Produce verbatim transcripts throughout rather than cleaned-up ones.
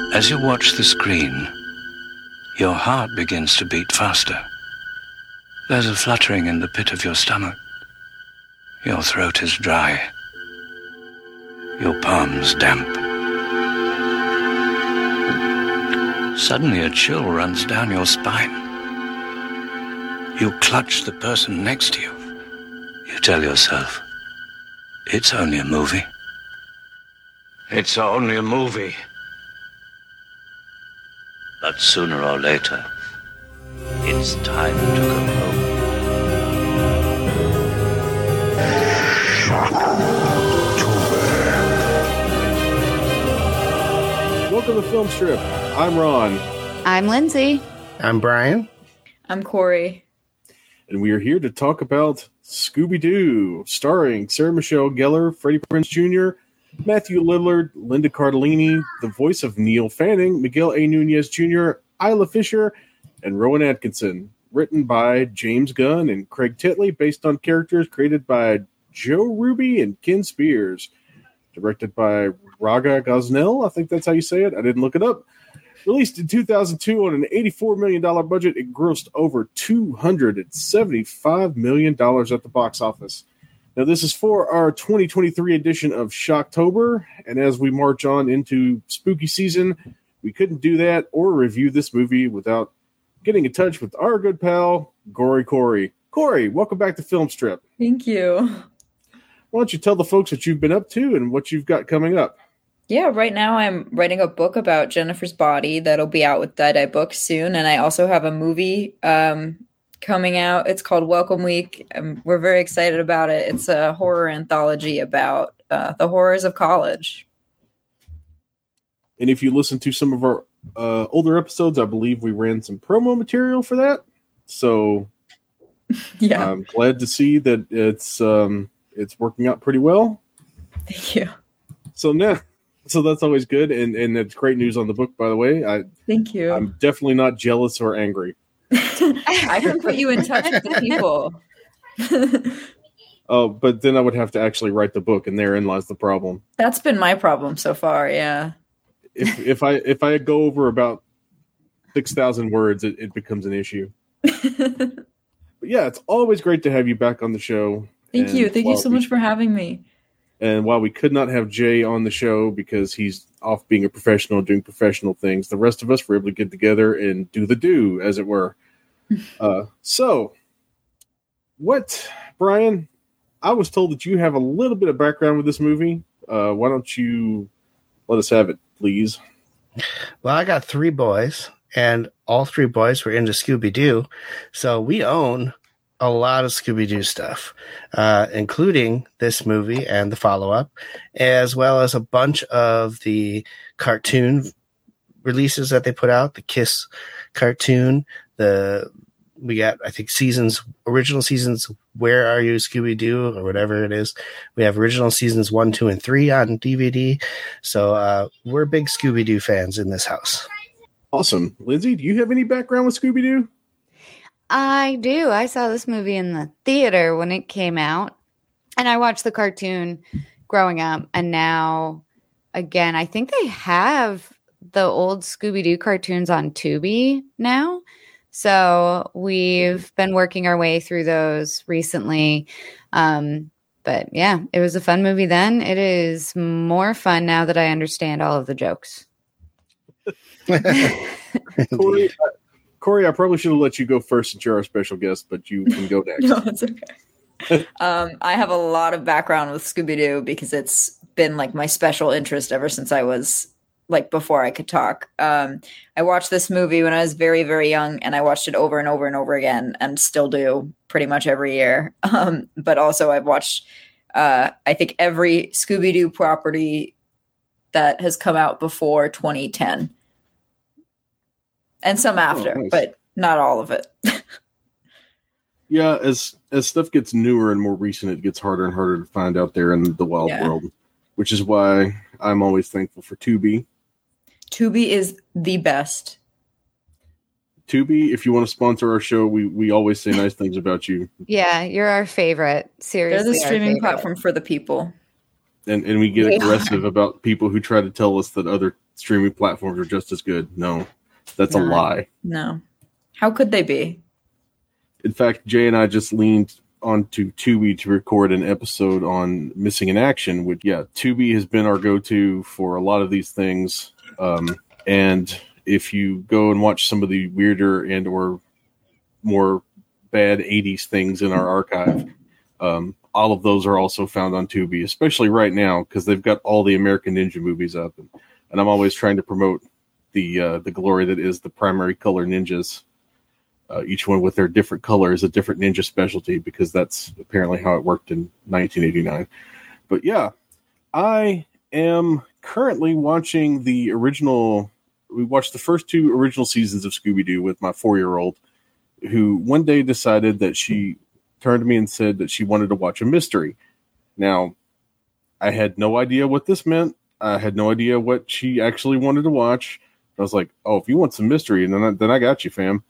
As you watch the screen, your heart begins to beat faster. There's a fluttering in the pit of your stomach. Your throat is dry. Your palms damp. Suddenly a chill runs down your spine. You clutch the person next to you. You tell yourself, it's only a movie. It's only a movie. But sooner or later, it's time to go home. Welcome to Film Strip. I'm Ron. I'm Lindsay. I'm Brian. I'm Corey. And we are here to talk about Scooby-Doo, starring Sarah Michelle Gellar, Freddie Prinze Junior, Matthew Lillard, Linda Cardellini, the voice of Neil Fanning, Miguel A. Nunez Junior, Isla Fisher, and Rowan Atkinson. Written by James Gunn and Craig Titley, based on characters created by Joe Ruby and Ken Spears. Directed by Raga Gosnell, I think that's how you say it. I didn't look it up. Released in two thousand two on an eighty-four million dollars budget, it grossed over two hundred seventy-five million dollars at the box office. Now, this is for our twenty twenty-three edition of Shocktober, and as we march on into spooky season, we couldn't do that or review this movie without getting in touch with our good pal, Gory Corey. Corey, welcome back to Film Strip. Thank you. Why don't you tell the folks what you've been up to and what you've got coming up? Yeah, right now I'm writing a book about Jennifer's Body that'll be out with Die Die Books soon, and I also have a movie um, coming out. It's called Welcome Week. Um, we're very excited about it. It's a horror anthology about uh, the horrors of college. And if you listen to some of our uh, older episodes, I believe we ran some promo material for that. So yeah, I'm glad to see that it's um, it's working out pretty well. Thank you. So now, so that's always good, and and it's great news on the book, by the way. I thank you. I'm definitely not jealous or angry. I can put you in touch with the people. Oh, but then I would have to actually write the book, and therein lies the problem. That's been my problem so far. Yeah. If if I if I go over about six thousand words, it, it becomes an issue. But yeah, it's always great to have you back on the show. Thank and you. Thank you so we, much for having me. And while we could not have Jay on the show because he's off being a professional, doing professional things, the rest of us were able to get together and do the do, as it were. uh, so, what, Brian? I was told that you have a little bit of background with this movie. Uh, why don't you let us have it, please? Well, I got three boys, and all three boys were into Scooby-Doo, so we own a lot of Scooby-Doo stuff, uh, including this movie and the follow-up, as well as a bunch of the cartoon releases that they put out, the Kiss cartoon, the we got, I think, seasons, original seasons, Where Are You, Scooby-Doo, or whatever it is. We have original seasons one, two, and three on D V D. So uh, we're big Scooby-Doo fans in this house. Awesome. Lindsay, do you have any background with Scooby-Doo? I do. I saw this movie in the theater when it came out, and I watched the cartoon growing up, and now, again, I think they have the old Scooby-Doo cartoons on Tubi now. So we've been working our way through those recently. Um, but yeah, it was a fun movie then. It is more fun now that I understand all of the jokes. Corey, uh, Corey, I probably should have let you go first since you're our special guest, but you can go next. No, it's okay. um, I have a lot of background with Scooby-Doo because it's been like my special interest ever since I was like before I could talk. Um, I watched this movie when I was very, very young, and I watched it over and over and over again, and still do pretty much every year. Um, but also I've watched, uh, I think every Scooby-Doo property that has come out before twenty ten, and some after, oh, nice. But not all of it. Yeah, as as stuff gets newer and more recent, it gets harder and harder to find out there in the wild Yeah. world, which is why I'm always thankful for Tubi. Tubi is the best. Tubi, if you want to sponsor our show, we, we always say nice things about you. Yeah, you're our favorite. Seriously, They're the our streaming favorite. platform for the people. And and we get We aggressive about people who try to tell us that other streaming platforms are just as good. No, that's No. a lie. No. How could they be? In fact, Jay and I just leaned onto Tubi to record an episode on Missing in Action, which, yeah, Tubi has been our go-to for a lot of these things. Um, and if you go and watch some of the weirder and or more bad eighties things in our archive, um, all of those are also found on Tubi, especially right now because they've got all the American Ninja movies up. And, and I'm always trying to promote the uh, the glory that is the primary color ninjas. Uh, each one with their different colors, a different ninja specialty, because that's apparently how it worked in nineteen eighty-nine. But yeah, I am currently watching the original. We watched the first two original seasons of Scooby-Doo with my four-year-old, who one day decided that she turned to me and said that she wanted to watch a mystery. Now, I had no idea what this meant. I had no idea what she actually wanted to watch. I was like, oh, if you want some mystery, then I, then I got you, fam.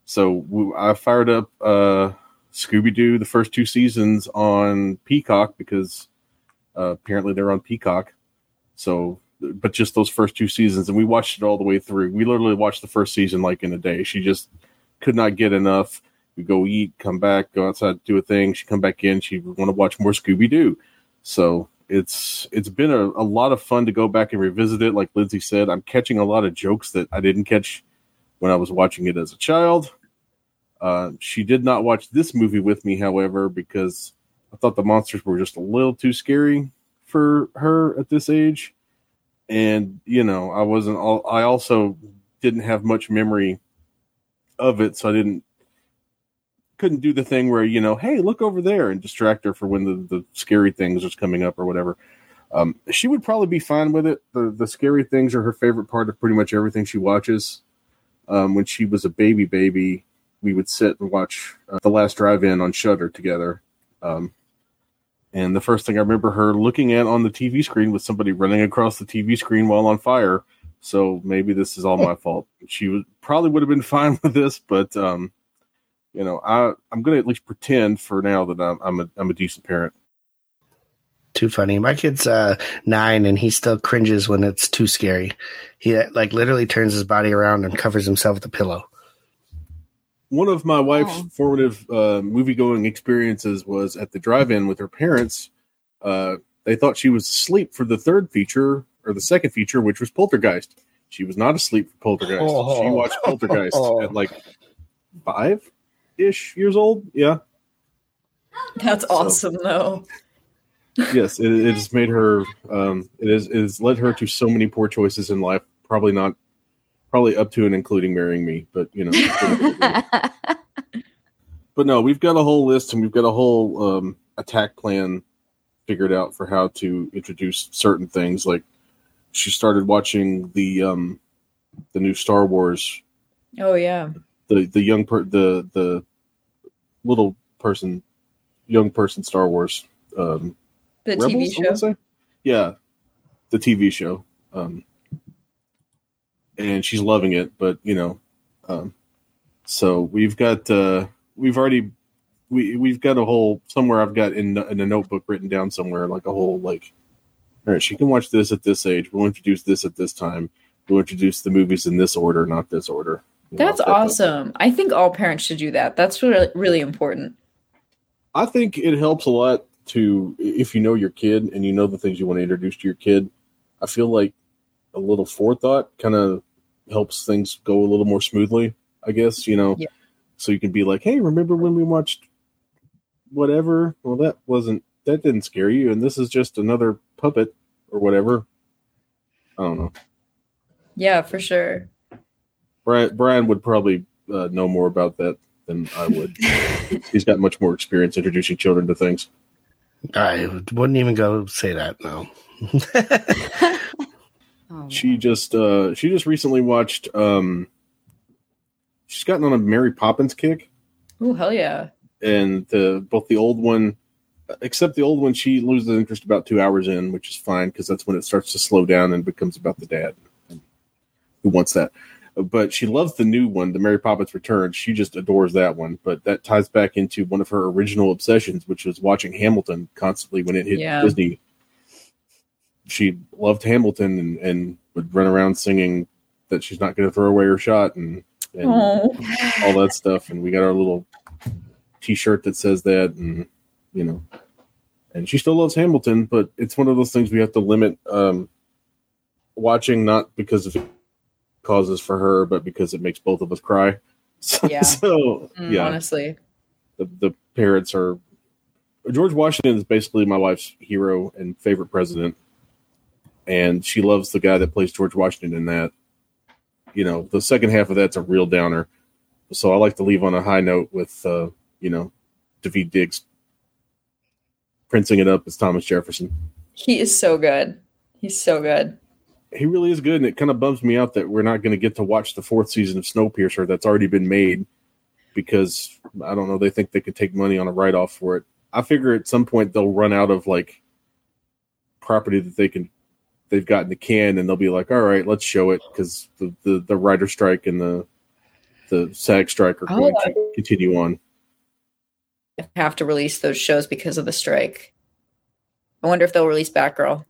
So I fired up uh, Scooby-Doo, the first two seasons on Peacock because uh, apparently they're on Peacock. So, but just those first two seasons, and we watched it all the way through. We literally watched the first season like in a day. She just could not get enough. We go eat, come back, go outside, do a thing. She'd come back in. She'd want to watch more Scooby-Doo. So it's it's been a, a lot of fun to go back and revisit it. Like Lindsay said, I'm catching a lot of jokes that I didn't catch when I was watching it as a child. Uh, she did not watch this movie with me, however, because I thought the monsters were just a little too scary for her at this age. And, you know, I wasn't, all, I also didn't have much memory of it. So I didn't, couldn't do the thing where, you know, hey, look over there and distract her for when the, the scary things was coming up or whatever. Um, she would probably be fine with it. The, the scary things are her favorite part of pretty much everything she watches. Um, when she was a baby baby, we would sit and watch uh, The Last Drive-In on Shudder together. Um, and the first thing I remember her looking at on the T V screen was somebody running across the T V screen while on fire. So maybe this is all my fault. She would, probably would have been fine with this, but um, you know, I, I'm going to at least pretend for now that I'm, I'm a I'm a decent parent. Too funny. My kid's uh, nine, and he still cringes when it's too scary. He like literally turns his body around and covers himself with a pillow. One of my wife's Oh. formative uh, movie-going experiences was at the drive-in with her parents. Uh, they thought she was asleep for the third feature, or the second feature, which was Poltergeist. She was not asleep for Poltergeist. Oh. She watched Poltergeist at like five-ish years old. Yeah. That's So- awesome, though. Yes, it, it has made her. Um, it has it has led her to so many poor choices in life. Probably not, probably up to and including marrying me. But you know, but no, we've got a whole list and we've got a whole um, attack plan figured out for how to introduce certain things. Like she started watching the um, the new Star Wars. Oh, yeah. The the young per the the little person, young person Star Wars. Um, The Rebels, T V I show. wanna say? Yeah, the T V show. Um, and she's loving it, but you know, um, so we've got uh, we've already we we've got a whole somewhere I've got in in a notebook written down somewhere like a whole like, all right, she can watch this at this age. We'll introduce this at this time. We'll introduce the movies in this order, not this order. You know, That's that- that- awesome. I think all parents should do that. That's really, really important. I think it helps a lot to, if you know your kid and you know the things you want to introduce to your kid. I feel like a little forethought kind of helps things go a little more smoothly, I guess, you know. Yeah. So you can be like, hey, remember when we watched whatever? Well, that wasn't, that didn't scare you, and this is just another puppet or whatever. I don't know. Yeah, for sure. Brian, Brian would probably uh, know more about that than I would. He's got much more experience introducing children to things. I wouldn't even go say that. No. Oh, She just uh she just recently watched um she's gotten on a Mary Poppins kick, Oh, hell yeah. and the both the old one, except the old one, she loses interest about two hours in, which is fine because that's when it starts to slow down and becomes about the dad. Who wants that? But she loves the new one, the Mary Poppins Returns. She just adores that one. But that ties back into one of her original obsessions, which was watching Hamilton constantly when it hit Yeah. Disney. She loved Hamilton, and, and would run around singing that she's not going to throw away her shot and, and Oh. all that stuff. And we got our little T-shirt that says that, and you know, and she still loves Hamilton, but it's one of those things we have to limit um, watching, not because of causes for her, but because it makes both of us cry. So, Yeah. so Mm, yeah, honestly. the, the parents are. George Washington is basically my wife's hero and favorite president, and she loves the guy that plays George Washington in that. You know, the second half of that's a real downer. So I like to leave on a high note with, uh, you know, Daveed Diggs printing it up as Thomas Jefferson. He is so good. He's so good. He really is good, and it kind of bums me out that we're not going to get to watch the fourth season of Snowpiercer that's already been made because, I don't know, they think they could take money on a write-off for it. I figure at some point they'll run out of, like, property that they can, they've got in the can, and they'll be like, all right, let's show it, because the, the, the writer strike and the the SAG strike are Oh, going I- to continue on. Have to release those shows because of the strike. I wonder if they'll release Batgirl.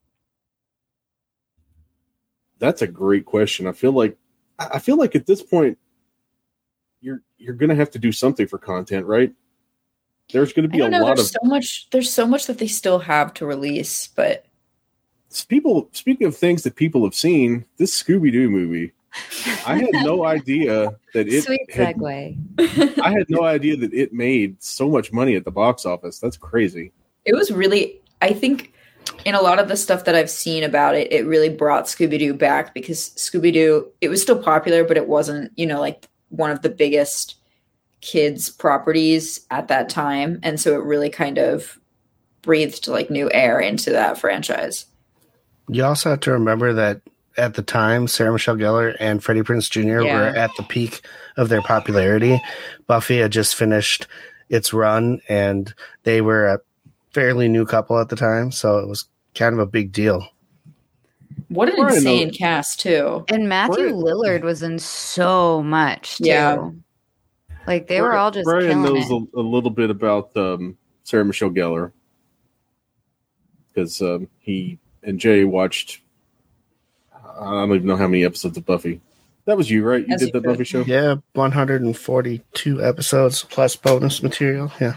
That's a great question. I feel like I feel like at this point you're you're going to have to do something for content, right? There's going to I be a don't know. lot There's of so much. There's so much that they still have to release, but people. Speaking of things that people have seen, this Scooby-Doo movie, I had no idea that it Sweet had, segue. I had no idea that it made so much money at the box office. That's crazy. it was really. I think in a lot of the stuff that I've seen about it, it really brought Scooby-Doo back because Scooby-Doo, it was still popular, but it wasn't, you know, like one of the biggest kids properties at that time. And so it really kind of breathed like new air into that franchise. You also have to remember that at the time, Sarah Michelle Gellar and Freddie Prinze Junior Yeah. were at the peak of their popularity. Buffy had just finished its run, and they were a fairly new couple at the time, so it was kind of a big deal. What an Right, insane no. cast too. And Matthew Brian- Lillard was in so much too. Yeah. Like they were all just Brian killing knows it. a, a little bit about um, Sarah Michelle Gellar because um, he and Jay watched. I don't even know how many episodes of Buffy. That was you, right? You As did you the could. Buffy show. Yeah, one hundred forty-two episodes plus bonus material. Yeah,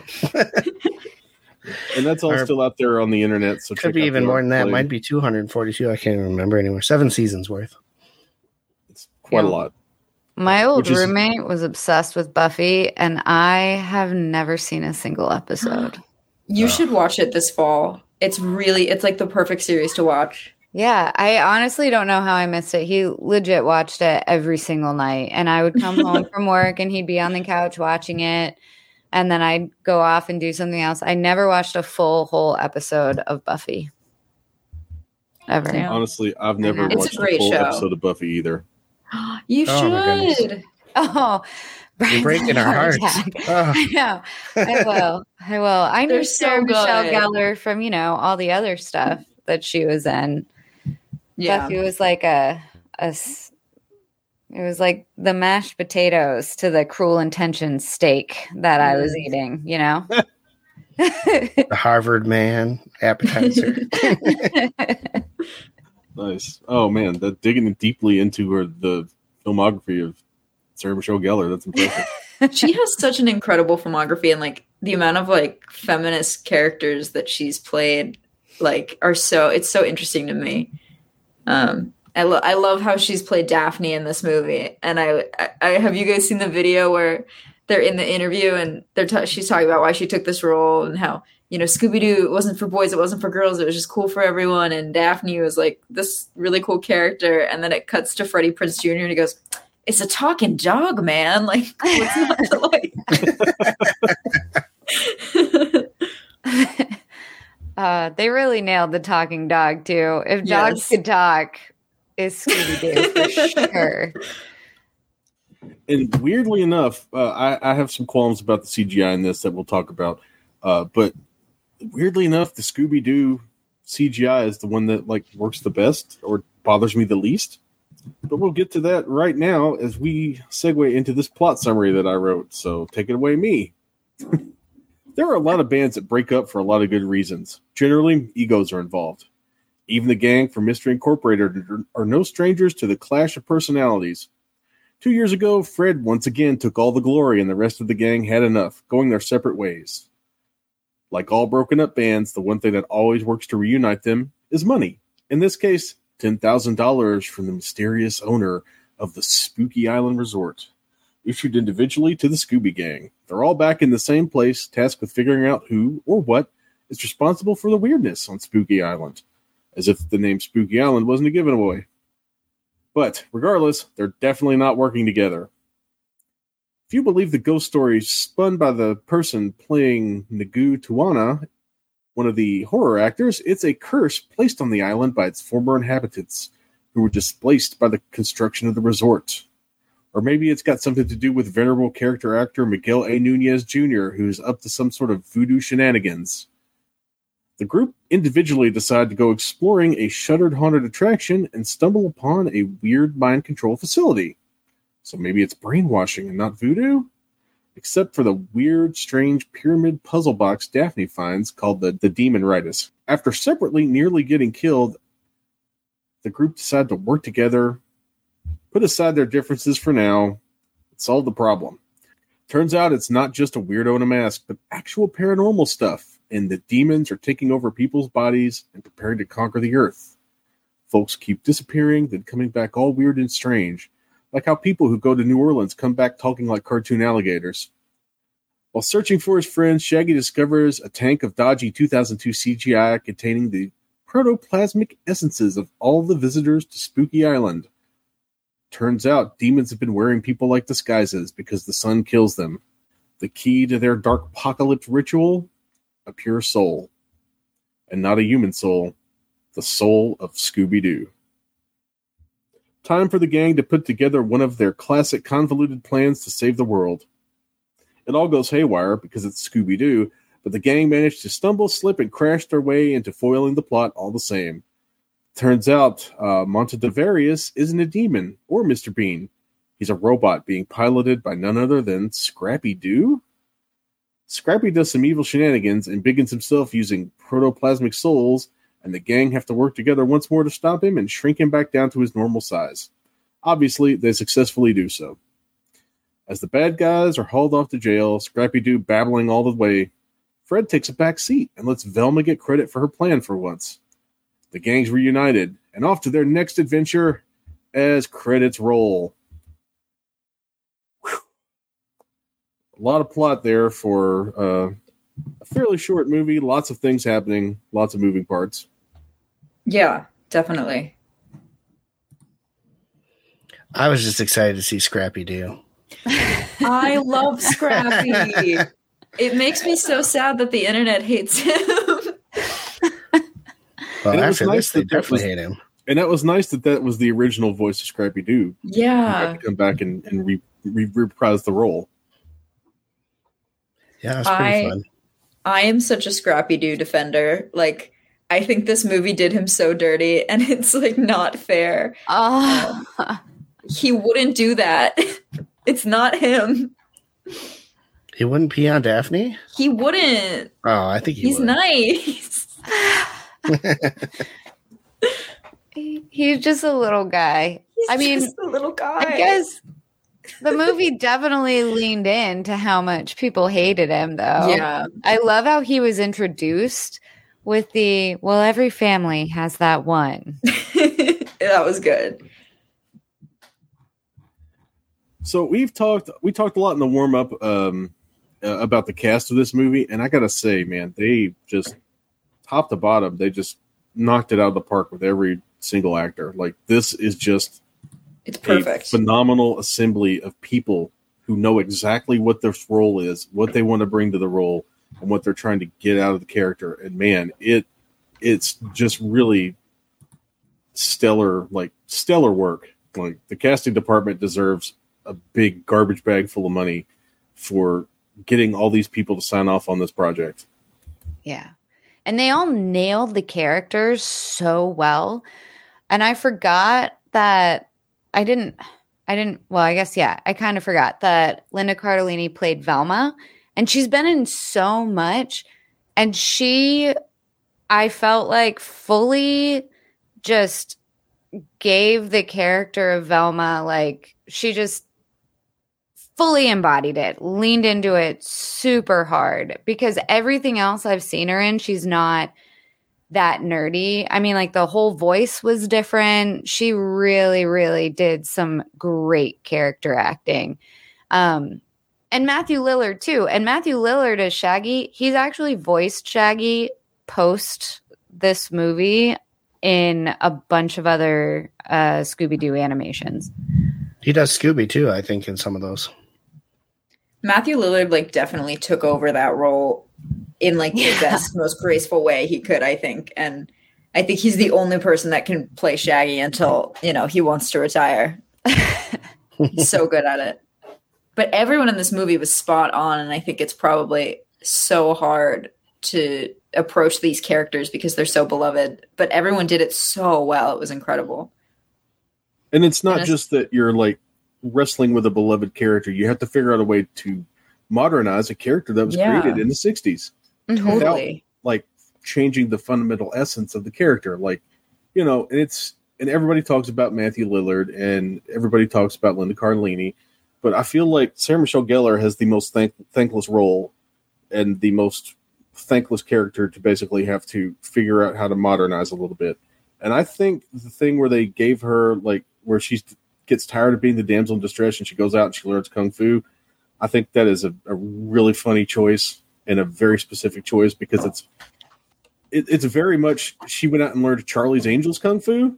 And that's all Or- still out there on the internet. So could check be out even the more than that. replay. Might be two hundred forty-two. I can't even remember anymore. Seven seasons worth. It's quite Yeah. a lot. My old Which is- roommate was obsessed with Buffy, and I have never seen a single episode. You Oh. should watch it this fall. It's really, it's like the perfect series to watch. Yeah, I honestly don't know how I missed it. He legit watched it every single night, and I would come home from work, and he'd be on the couch watching it, and then I'd go off and do something else. I never watched a full whole episode of Buffy ever. Damn. Honestly, I've never It's a watched a, great full show. episode of Buffy either. You Oh my goodness. should. Oh, Brian's breaking having a our heart hearts. attack. Oh. I know. I will. I will. I knew They're so Sarah Michelle good. Gellar from, you know, all the other stuff that she was in. Yeah. Buffy was like a, a s- it was like the mashed potatoes to the Cruel Intentions steak that I was Mm. eating, you know? The Harvard Man appetizer. Nice. Oh man, that digging deeply into her the filmography of Sarah Michelle Gellar. That's impressive. She has such an incredible filmography, and like the amount of like feminist characters that she's played like are so it's so interesting to me. Um I, lo- I love how she's played Daphne in this movie, and I, I, I have you guys seen the video where they're in the interview and they're ta- she's talking about why she took this role and how, you know, Scooby-Doo, it wasn't for boys, it wasn't for girls, it was just cool for everyone, and Daphne was like this really cool character, and then it cuts to Freddie Prinze Junior and he goes, "It's a talking dog, man. Like, what's not to like?" uh, they really nailed the talking dog, too. If dogs Yes. could talk, it's Scooby-Doo for sure. And weirdly enough, uh, I, I have some qualms about the C G I in this that we'll talk about. Uh, but weirdly enough, the Scooby-Doo C G I is the one that like works the best or bothers me the least. But we'll get to that right now as we segue into this plot summary that I wrote. So take it away, me. There are a lot of bands that break up for a lot of good reasons. Generally, egos are involved. Even the gang from Mystery Incorporated are no strangers to the clash of personalities. Two years ago, Fred once again took all the glory and the rest of the gang had enough, going their separate ways. Like all broken up bands, the one thing that always works to reunite them is money. In this case, ten thousand dollars from the mysterious owner of the Spooky Island Resort, issued individually to the Scooby Gang. They're all back in the same place, tasked with figuring out who or what is responsible for the weirdness on Spooky Island. As if the name Spooky Island wasn't a giveaway. But, regardless, they're definitely not working together. If you believe the ghost story spun by the person playing Nagu Tuana, one of the horror actors, it's a curse placed on the island by its former inhabitants, who were displaced by the construction of the resort. Or maybe it's got something to do with venerable character actor Miguel A. Nunez Junior, who's up to some sort of voodoo shenanigans. The group individually decide to go exploring a shuttered haunted attraction and stumble upon a weird mind control facility. So maybe it's brainwashing and not voodoo? Except for the weird, strange pyramid puzzle box Daphne finds called the, the Demonitis. After separately nearly getting killed, the group decide to work together, put aside their differences for now, and solve the problem. Turns out it's not just a weirdo in a mask, but actual paranormal stuff. And the demons are taking over people's bodies and preparing to conquer the earth. Folks keep disappearing, then coming back all weird and strange, like how people who go to New Orleans come back talking like cartoon alligators. While searching for his friends, Shaggy discovers a tank of dodgy two thousand two C G I containing the protoplasmic essences of all the visitors to Spooky Island. Turns out demons have been wearing people like disguises because the sun kills them. The key to their dark apocalypse ritual? A pure soul. And not a human soul. The soul of Scooby-Doo. Time for the gang to put together one of their classic convoluted plans to save the world. It all goes haywire because it's Scooby-Doo, but the gang managed to stumble, slip, and crash their way into foiling the plot all the same. Turns out, uh, Montedivarius isn't a demon or Mister Bean. He's a robot being piloted by none other than Scrappy-Doo? Scrappy does some evil shenanigans and begins himself using protoplasmic souls, and the gang have to work together once more to stop him and shrink him back down to his normal size. Obviously, they successfully do so. As the bad guys are hauled off to jail, Scrappy-Doo babbling all the way, Fred takes a back seat and lets Velma get credit for her plan for once. The gang's reunited, and off to their next adventure as credits roll. A lot of plot there for uh, a fairly short movie. Lots of things happening. Lots of moving parts. Yeah, definitely. I was just excited to see Scrappy-Doo. I love Scrappy. It makes me so sad that the internet hates him. Well, after nice this, they that that definitely was- hate him. And that was nice that that was the original voice of Scrappy-Doo. Yeah. He had to come back and, and re, re, reprise the role. Yeah, it's pretty I- fun. I am such a Scrappy-Doo defender. Like, I think this movie did him so dirty, and it's, like, not fair. Oh, He wouldn't do that. It's not him. He wouldn't pee on Daphne? He wouldn't. Oh, I think he He's would. nice. he- he's just a little guy. He's I mean, just a little guy. I guess the movie definitely leaned into how much people hated him, though. Yeah. I love how he was introduced with the, well, every family has that one. That was good. So we've talked we talked a lot in the warm up um, uh, about the cast of this movie, and I gotta say, man, they just top to bottom, they just knocked it out of the park with every single actor. Like, this is just It's a perfect. phenomenal assembly of people who know exactly what their role is, what they want to bring to the role, and what they're trying to get out of the character. And man, it it's just really stellar, like stellar work. Like, the casting department deserves a big garbage bag full of money for getting all these people to sign off on this project. Yeah. And they all nailed the characters so well. And I forgot that I didn't, I didn't, well, I guess, yeah, I kind of forgot that Linda Cardellini played Velma. And she's been in so much. And she, I felt like fully just gave the character of Velma, like, she just fully embodied it, leaned into it super hard, because everything else I've seen her in, she's not that nerdy. I mean, like, the whole voice was different. She really, really did some great character acting. Um, and Matthew Lillard too. And Matthew Lillard as Shaggy, he's actually voiced Shaggy post this movie in a bunch of other uh, Scooby-Doo animations. He does Scooby too, I think, in some of those. Matthew Lillard, like, definitely took over that role in, like, the yeah. best, most graceful way he could, I think. And I think he's the only person that can play Shaggy until, you know, he wants to retire. He's so good at it. But everyone in this movie was spot on, and I think it's probably so hard to approach these characters because they're so beloved. But everyone did it so well. It was incredible. And it's not and just that you're, like, wrestling with a beloved character. You have to figure out a way to modernize a character that was yeah. created in the sixties. Totally. Without, like, changing the fundamental essence of the character. Like, you know, and it's, and everybody talks about Matthew Lillard and everybody talks about Linda Cardellini, but I feel like Sarah Michelle Gellar has the most thank, thankless role and the most thankless character to basically have to figure out how to modernize a little bit. And I think the thing where they gave her, like, where she gets tired of being the damsel in distress and she goes out and she learns Kung Fu, I think that is a, a really funny choice and a very specific choice, because it's it, it's very much, she went out and learned Charlie's Angels Kung Fu,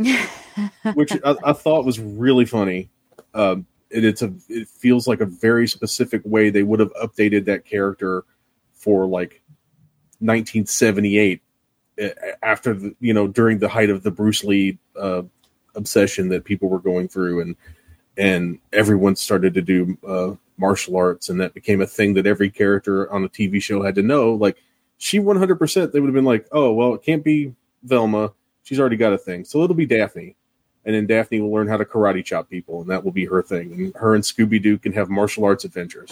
which I, I thought was really funny. Um, it, it's a it feels like a very specific way they would have updated that character for, like, nineteen seventy-eight, after the, you know, during the height of the Bruce Lee uh, obsession that people were going through, and and everyone started to do uh, martial arts, and that became a thing that every character on a T V show had to know. Like, she one hundred percent, they would have been like, oh, well, it can't be Velma. She's already got a thing. So it'll be Daphne. And then Daphne will learn how to karate chop people, and that will be her thing. And her and Scooby-Doo can have martial arts adventures.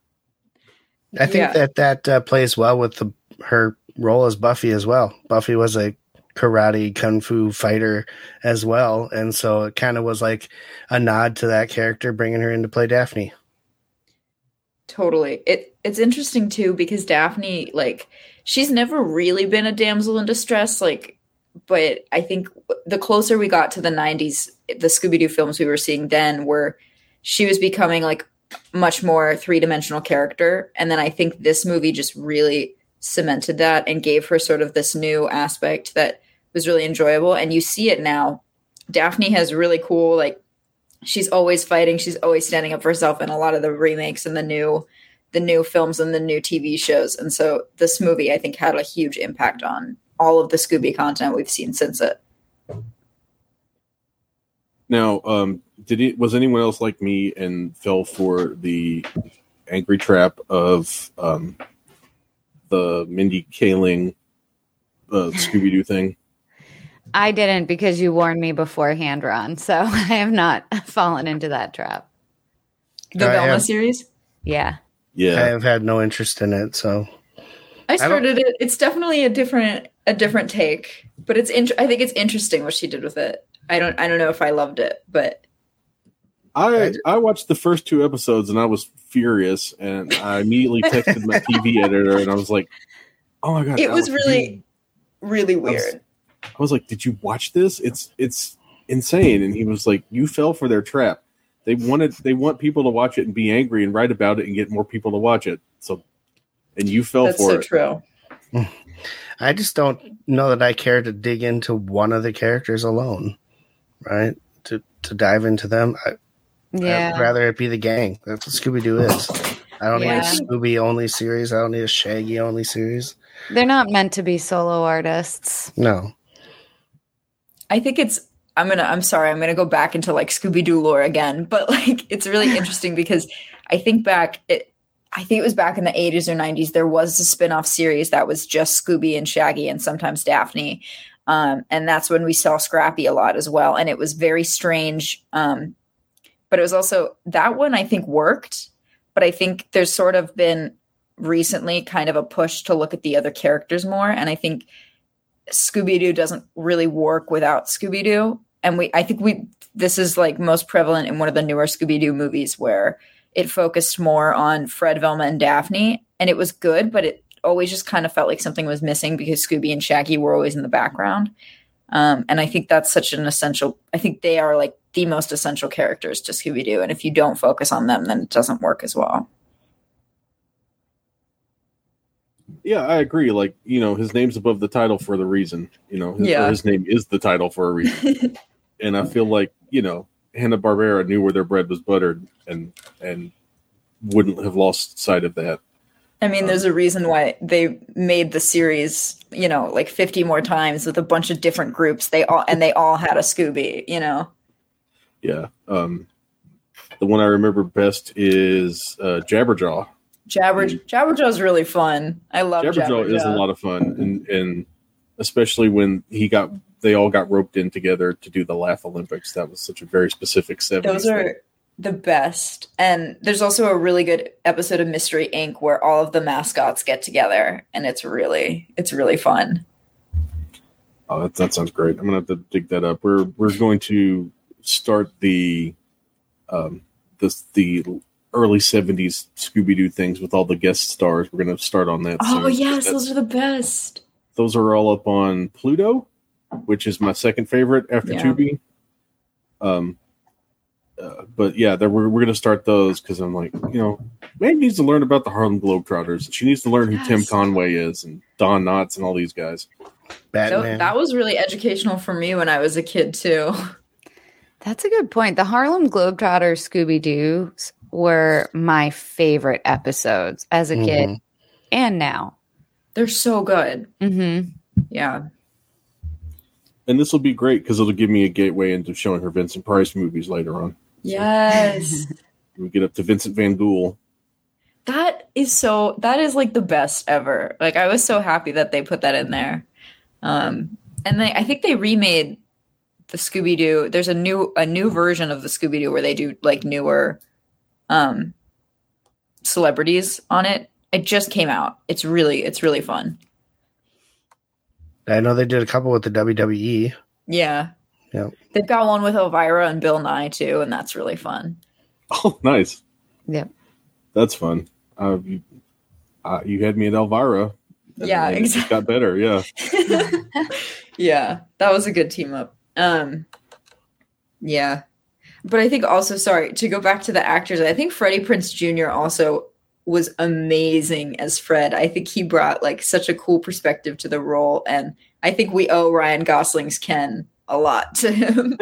I think yeah. that that uh, plays well with the, her role as Buffy as well. Buffy was a karate kung fu fighter as well, and so it kind of was like a nod to that character, bringing her in to play Daphne. Totally. It it's interesting too, because Daphne, like, she's never really been a damsel in distress, like, but I think the closer we got to the nineties, the Scooby-Doo films we were seeing then, where she was becoming, like, much more three-dimensional character, and then I think this movie just really cemented that and gave her sort of this new aspect that was really enjoyable. And you see it now. Daphne has really cool, like, she's always fighting, she's always standing up for herself in a lot of the remakes and the new the new films and the new T V shows. And so this movie, I think, had a huge impact on all of the Scooby content we've seen since it. Now, um, did it was anyone else like me and fell for the angry trap of um, the Mindy Kaling uh, Scooby-Doo thing? I didn't, because you warned me beforehand, Ron. So I have not fallen into that trap. The I Velma have, series? Yeah. Yeah. I have had no interest in it, so I started I it. It's definitely a different a different take, but it's int- I think it's interesting what she did with it. I don't I don't know if I loved it, but I I watched the first two episodes and I was furious, and I immediately texted my T V editor and I was like, "Oh my god!" It was Alex, really, you, really I was, weird. I was like, "Did you watch this? It's it's insane." And he was like, "You fell for their trap. They wanted they want people to watch it and be angry and write about it and get more people to watch it. So, and you fell That's for so it." True. I just don't know that I care to dig into one of the characters alone, right? To to dive into them. I, Yeah. I'd rather it be the gang. That's what Scooby-Doo is. I don't Yeah. need a Scooby-only series. I don't need a Shaggy-only series. They're not meant to be solo artists. No. I think it's I'm gonna I'm sorry, I'm gonna go back into like Scooby-Doo lore again, but like it's really interesting because I think back it I think it was back in the eighties or nineties, there was a spin-off series that was just Scooby and Shaggy and sometimes Daphne. Um, and that's when we saw Scrappy a lot as well. And it was very strange. Um, but it was also that one I think worked, but I think there's sort of been recently kind of a push to look at the other characters more. And I think Scooby-Doo doesn't really work without Scooby-Doo. And we, I think we, this is like most prevalent in one of the newer Scooby-Doo movies where it focused more on Fred, Velma, and Daphne. And it was good, but it always just kind of felt like something was missing because Scooby and Shaggy were always in the background. Um, and I think that's such an essential, I think they are like the most essential characters to Scooby-Doo. And if you don't focus on them, then it doesn't work as well. Yeah, I agree. Like, you know, his name's above the title for the reason. You know, his, Yeah. or his name is the title for a reason. And I feel like, you know, Hanna-Barbera knew where their bread was buttered and and wouldn't have lost sight of that. I mean, there's a reason why they made the series, you know, like fifty more times with a bunch of different groups. They all and they all had a Scooby, you know. Yeah. Um, the one I remember best is uh, Jabberjaw. Jabber Jabberjaw is really fun. I love Jabberjaw, Jabberjaw. is a lot of fun, and and especially when he got they all got roped in together to do the Laugh Olympics. That was such a very specific seventies Those are thing. the best. And there's also a really good episode of Mystery Incorporated where all of the mascots get together, and it's really it's really fun. Oh, that, that sounds great. I'm gonna have to dig that up. We're we're going to start the um the the early seventies Scooby-Doo things with all the guest stars. We're going to start on that Oh soon. yes, That's- those are the best. Those are all up on Pluto, which is my second favorite after Yeah. Tubi. Um, uh, but yeah, there, we're, we're going to start those because I'm like, you know, Meg needs to learn about the Harlem Globetrotters. She needs to learn who Yes. Tim Conway is and Don Knotts and all these guys. Batman. That, that was really educational for me when I was a kid too. That's a good point. The Harlem Globetrotters Scooby-Doo's were my favorite episodes as a kid Mhm. and now. They're so good. Mm-hmm. Yeah. And this will be great because it'll give me a gateway into showing her Vincent Price movies later on. Yes. We get up to Vincent Van Gogh. That is so that is like the best ever. Like I was so happy that they put that in there. Um and they I think they remade the Scooby-Doo. There's a new a new version of the Scooby-Doo where they do like newer um celebrities on it. It just came out. It's really it's really fun. I know they did a couple with the W W E. Yeah. Yeah. They've got one with Elvira and Bill Nye too, and that's really fun. Oh, nice. Yep. That's fun. Uh, you, uh, you had me at Elvira. And Yeah, then it just got better. Yeah. Yeah, that was a good team up. Um, yeah, but I think also, sorry, to go back to the actors, I think Freddie Prinze Junior also was amazing as Fred. I think he brought like such a cool perspective to the role, and I think we owe Ryan Gosling's Ken a lot to him.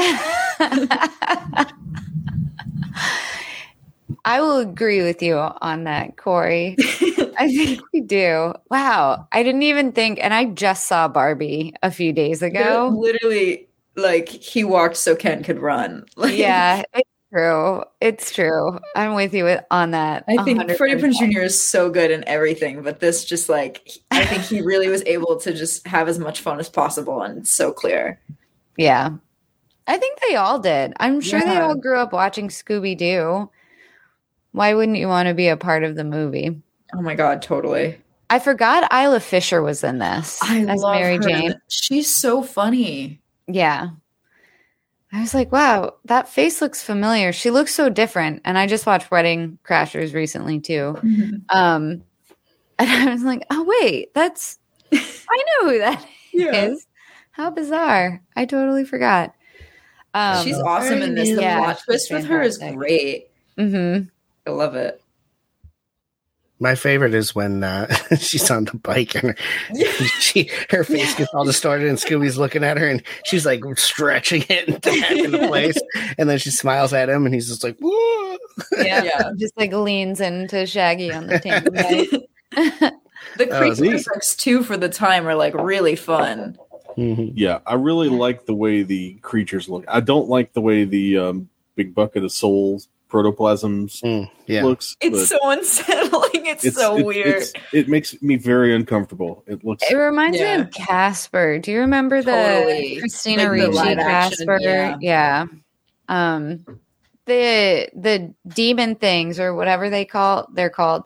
I will agree with you on that, Corey. I think we do. Wow. I didn't even think, and I just saw Barbie a few days ago. Literally, like he walked so Ken could run. Like, Yeah, it's true. It's true. I'm with you with, on that. I think one hundred Freddie percent. Prinze Junior is so good in everything, but this just like I think he really was able to just have as much fun as possible, and it's so clear. Yeah. I think they all did. I'm sure they Yeah. all grew up watching Scooby-Doo. Why wouldn't you want to be a part of the movie? Oh my god, totally. I forgot Isla Fisher was in this I as love Mary her. Jane. She's so funny. Yeah. I was like, wow, that face looks familiar. She looks so different. And I just watched Wedding Crashers recently too. Um, and I was like, oh, wait, that's, I know who that is. How bizarre. I totally forgot. Um, She's awesome in this. The Yeah, plot she's twist with her is fantastic. great. mhm. I love it. My favorite is when uh, she's on the bike and her, she her face gets all distorted and Scooby's looking at her and she's like stretching it back into place and then she smiles at him and he's just like, whoa. Yeah. Yeah. Just like leans into Shaggy on the tandem bike. The Oh, creepy neat. effects too for the time are like really fun. Mhm. Yeah, I really like the way the creatures look. I don't like the way the um, big bucket of souls protoplasms Mm, yeah. looks. It's but so unsettling. It's, so it- weird. it's- it makes me very uncomfortable. It looks. It reminds Yeah. me of Casper. Do you remember the Totally. Christina Like the Ricci live action, Casper? yeah. Yeah. Um, the the demon things or whatever they call they're called.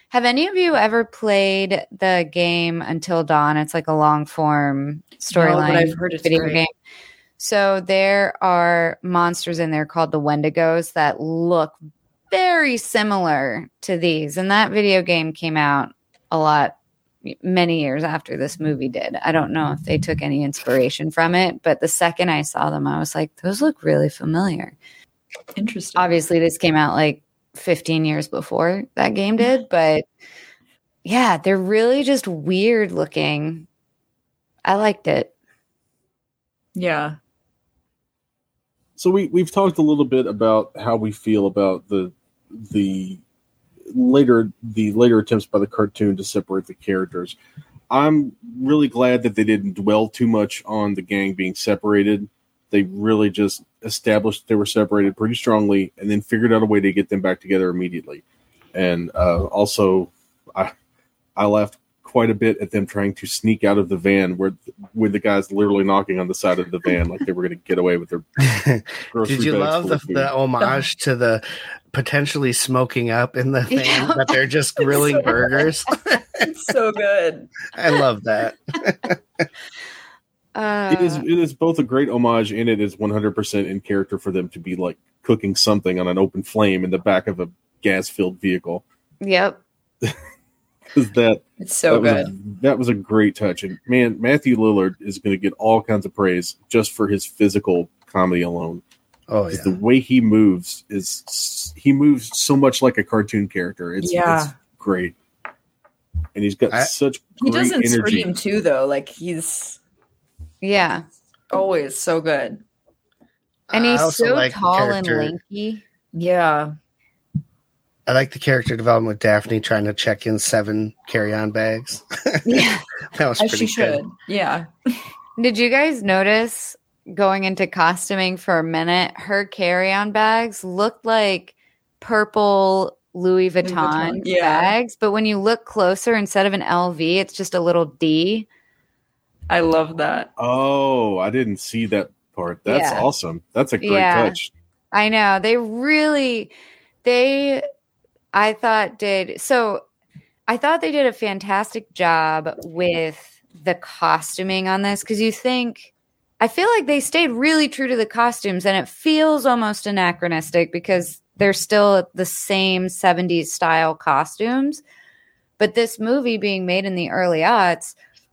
Have any of you ever played the game Until Dawn? It's like a long form storyline No, I've heard it's video great. game. So there are monsters in there called the Wendigos that look very similar to these. And that video game came out a lot, many years after this movie did. I don't know if they took any inspiration from it, but the second I saw them, I was like, those look really familiar. Interesting. Obviously, this came out like fifteen years before that game did, but yeah, they're really just weird looking. I liked it. Yeah. So we we've talked a little bit about how we feel about the the later the later attempts by the cartoon to separate the characters. I'm really glad that they didn't dwell too much on the gang being separated. They really just established they were separated pretty strongly, and then figured out a way to get them back together immediately. And uh, also, I I laughed quite a bit at them trying to sneak out of the van, where where the guys literally knocking on the side of the van like they were going to get away with their grocery Did you bags love full the, of food. the homage to the potentially smoking up in the thing, Yeah. but they're just grilling burgers? It's so good. I love that. Uh, It is it is both a great homage, and it is one hundred percent in character for them to be like cooking something on an open flame in the back of a gas-filled vehicle. Yep. Because that It's so that was, good. a, that was a great touch. And man, Matthew Lillard is going to get all kinds of praise just for his physical comedy alone. Oh, 'Cause yeah. The way he moves is he moves so much like a cartoon character. It's, Yeah. it's great, and he's got I- such He great doesn't energy. scream too, though. Like he's Yeah. always so good. And I he's also so like the tall and character- lanky. Yeah. I like the character development with Daphne trying to check in seven carry-on bags. Yeah. That was As pretty she good. should. Yeah. Did you guys notice going into costuming for a minute, her carry-on bags looked like purple Louis Vuitton, Vuitton, yeah. bags, but when you look closer, instead of an L V, it's just a little D. I love that. Oh, I didn't see that part. That's Yeah. awesome. That's a great Yeah. touch. I know. They really they I thought did so I thought they did a fantastic job with the costuming on this, because you think I feel like they stayed really true to the costumes, and it feels almost anachronistic because they're still the same seventies style costumes. But this movie being made in the early aughts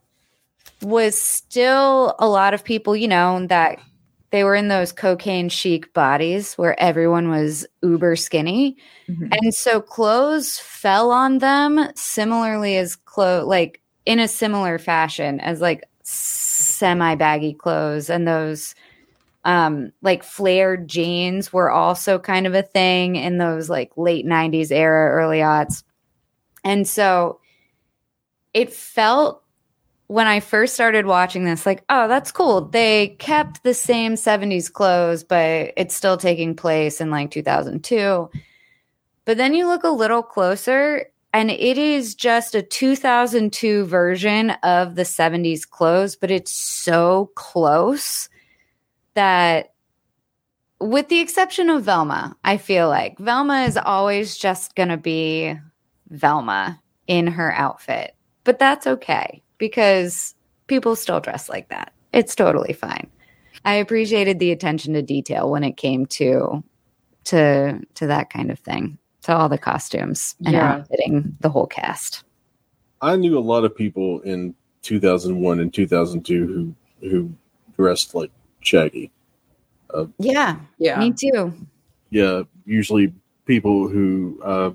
was still a lot of people, you know, that they were in those cocaine chic bodies where everyone was uber skinny. Mhm. And so clothes fell on them similarly as clothes, like in a similar fashion as like semi baggy clothes. And those um, like flared jeans were also kind of a thing in those like late nineties era, early aughts. And so it felt, when I first started watching this, like, oh, that's cool. They kept the same seventies clothes, but it's still taking place in like two thousand two. But then you look a little closer, and it is just a two thousand two version of the seventies clothes, but it's so close that, with the exception of Velma, I feel like Velma is always just going to be Velma in her outfit. But that's okay, because people still dress like that. It's totally fine. I appreciated the attention to detail when it came to to to that kind of thing, to all the costumes and Yeah. outfitting the whole cast. I knew a lot of people in two thousand one and two thousand two who who dressed like Shaggy. Yeah, Yeah. me too. Yeah, usually people who uh,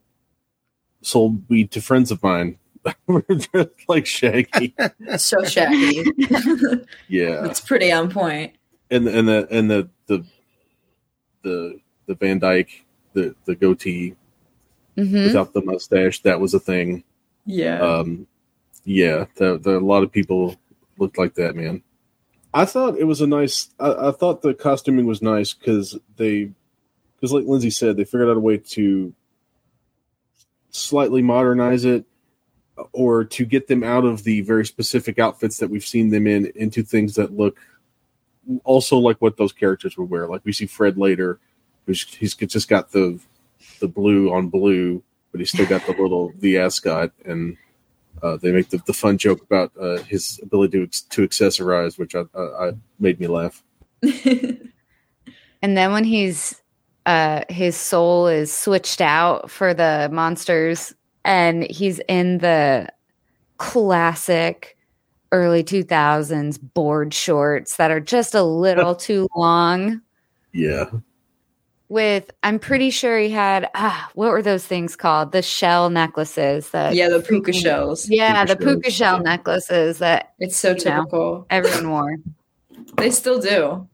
sold weed to friends of mine were dressed like Shaggy. So shaggy. Yeah, It's pretty on point. and and the and the the the, the Van Dyke, the the goatee hmm without the mustache, that was a thing. Yeah. Um, yeah, the, the, a lot of people looked like that, man. I thought it was a nice. I, I thought the costuming was nice because they, because like Lindsay said, they figured out a way to slightly modernize it, or to get them out of the very specific outfits that we've seen them in into things that look also like what those characters would wear. Like we see Fred later, who's he's just got the the blue on blue but he's still got the little the ascot, and uh, they make the, the fun joke about uh, his ability to to accessorize, which I, I, I made me laugh. And then when he's uh, his soul is switched out for the monsters, and he's in the classic early two thousands board shorts that are just a little too long. Yeah. With, I'm pretty sure he had, ah, what were those things called? The shell necklaces. That Yeah, the puka shells. Yeah, Puka the puka shells, shell yeah. necklaces that It's so You know. typical. everyone wore. They still do.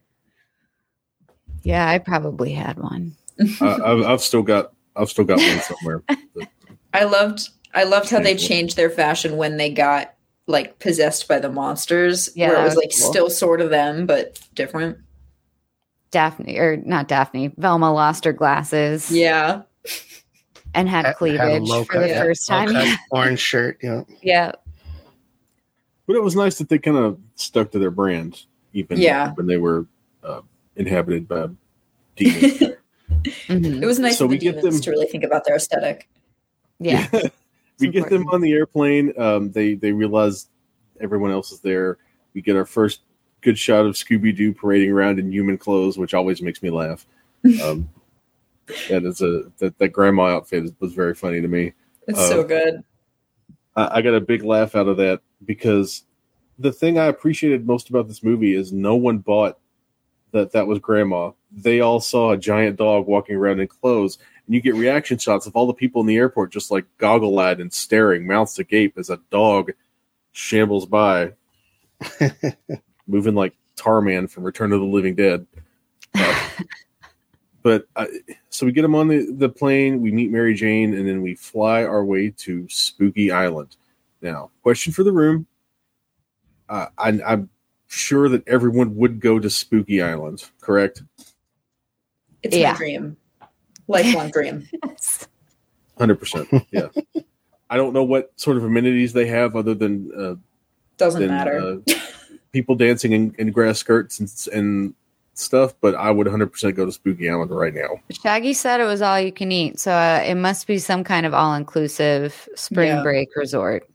Yeah, I probably had one. I, I've, I've still got I've still got one somewhere. I loved I loved how they Painful. changed their fashion when they got like possessed by the monsters. Yeah, where it that was was like cool. still sort of them, but different. Daphne, or not Daphne, Velma lost her glasses Yeah. and had Had- had a cleavage low for the cut- first low time. cut orange shirt. You know, Yeah. But it was nice that they kind of stuck to their brand, even Yeah. when they were uh, inhabited by demons. Mhm. It was nice So of the we get demons them- to really think about their aesthetic. Yeah. we It's get them important. on the airplane. Um, they they realize everyone else is there. We get our first good shot of Scooby Doo parading around in human clothes, which always makes me laugh. Um, that is a that, that grandma outfit was very funny to me. It's Uh, so good. I, I got a big laugh out of that because the thing I appreciated most about this movie is no one bought that that was grandma. They all saw a giant dog walking around in clothes, and you get reaction shots of all the people in the airport just like goggle-eyed and staring, mouths agape, as a dog shambles by, moving like Tarman from Return of the Living Dead. Uh, but I, so we get them on the, the plane, we meet Mary Jane, and then we fly our way to Spooky Island. Now, question for the room. Uh, I, I'm sure that everyone would go to Spooky Island, correct? It's Yeah. my dream. Lifelong dream. one hundred percent. Yeah. I don't know what sort of amenities they have other than, uh, Doesn't than matter. uh, people dancing in, in grass skirts and, and stuff, but I would one hundred percent go to Spooky Island right now. Shaggy said it was all you can eat, so uh, it must be some kind of all-inclusive spring Yeah. break resort.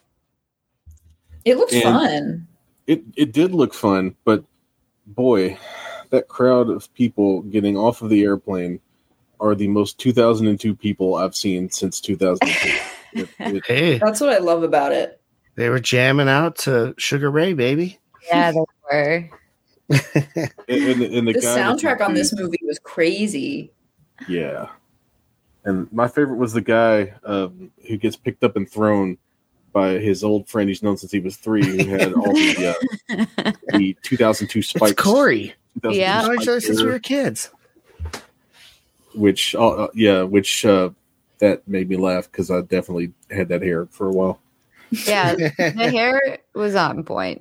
It looks And- fun. It it did look fun, but boy, that crowd of people getting off of the airplane are the most two thousand two people I've seen since two thousand two. it, it, hey, That's what I love about it. they were jamming out to Sugar Ray, baby. Yeah, they were. and, and, and the, The guy that soundtrack on did- this movie was crazy. yeah. And my favorite was the guy um, who gets picked up and thrown by his old friend he's known since he was three, who had all the uh, the two thousand two spikes. It's Corey. two thousand two Yeah. Known each spiked other since we hair. were kids. which uh, yeah, which uh, that made me laugh because I definitely had that hair for a while. Yeah, the hair was on point.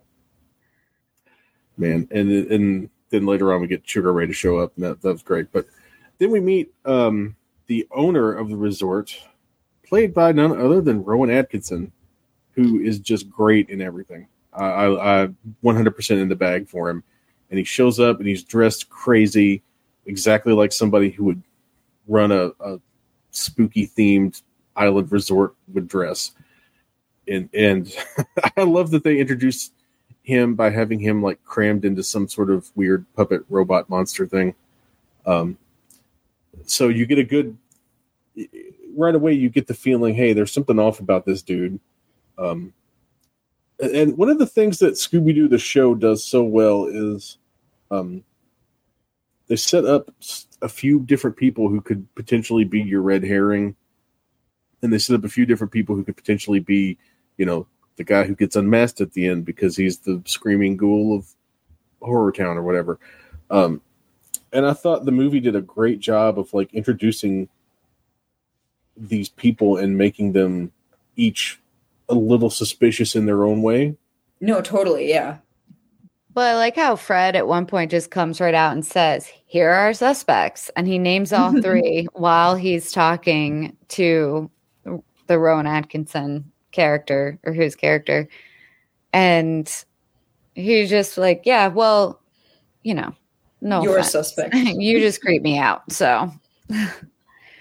Man, and and then later on we get Sugar Ray to show up, and that, that was great. But then we meet um, the owner of the resort, played by none other than Rowan Atkinson, who is just great in everything. I, I, I one hundred percent in the bag for him, and he shows up and he's dressed crazy, exactly like somebody who would run a, a spooky themed island resort would dress. And and I love that they introduced him by having him like crammed into some sort of weird puppet robot monster thing. Um, so you get a good right away. You get the feeling, hey, there's something off about this dude. Um, and one of the things that Scooby Doo the show does so well is um, they set up a few different people who could potentially be your red herring, and they set up a few different people who could potentially be, you know, the guy who gets unmasked at the end because he's the screaming ghoul of Horror Town or whatever. Um, and I thought the movie did a great job of like introducing these people and making them each a little suspicious in their own way. No, totally. Yeah. Well, I like how Fred at one point just comes right out and says, "Here are our suspects," and he names all three while he's talking to the Rowan Atkinson character or his character, and he's just like, "Yeah, well, you know, no, You're a offense. suspect." You just creep me out." So,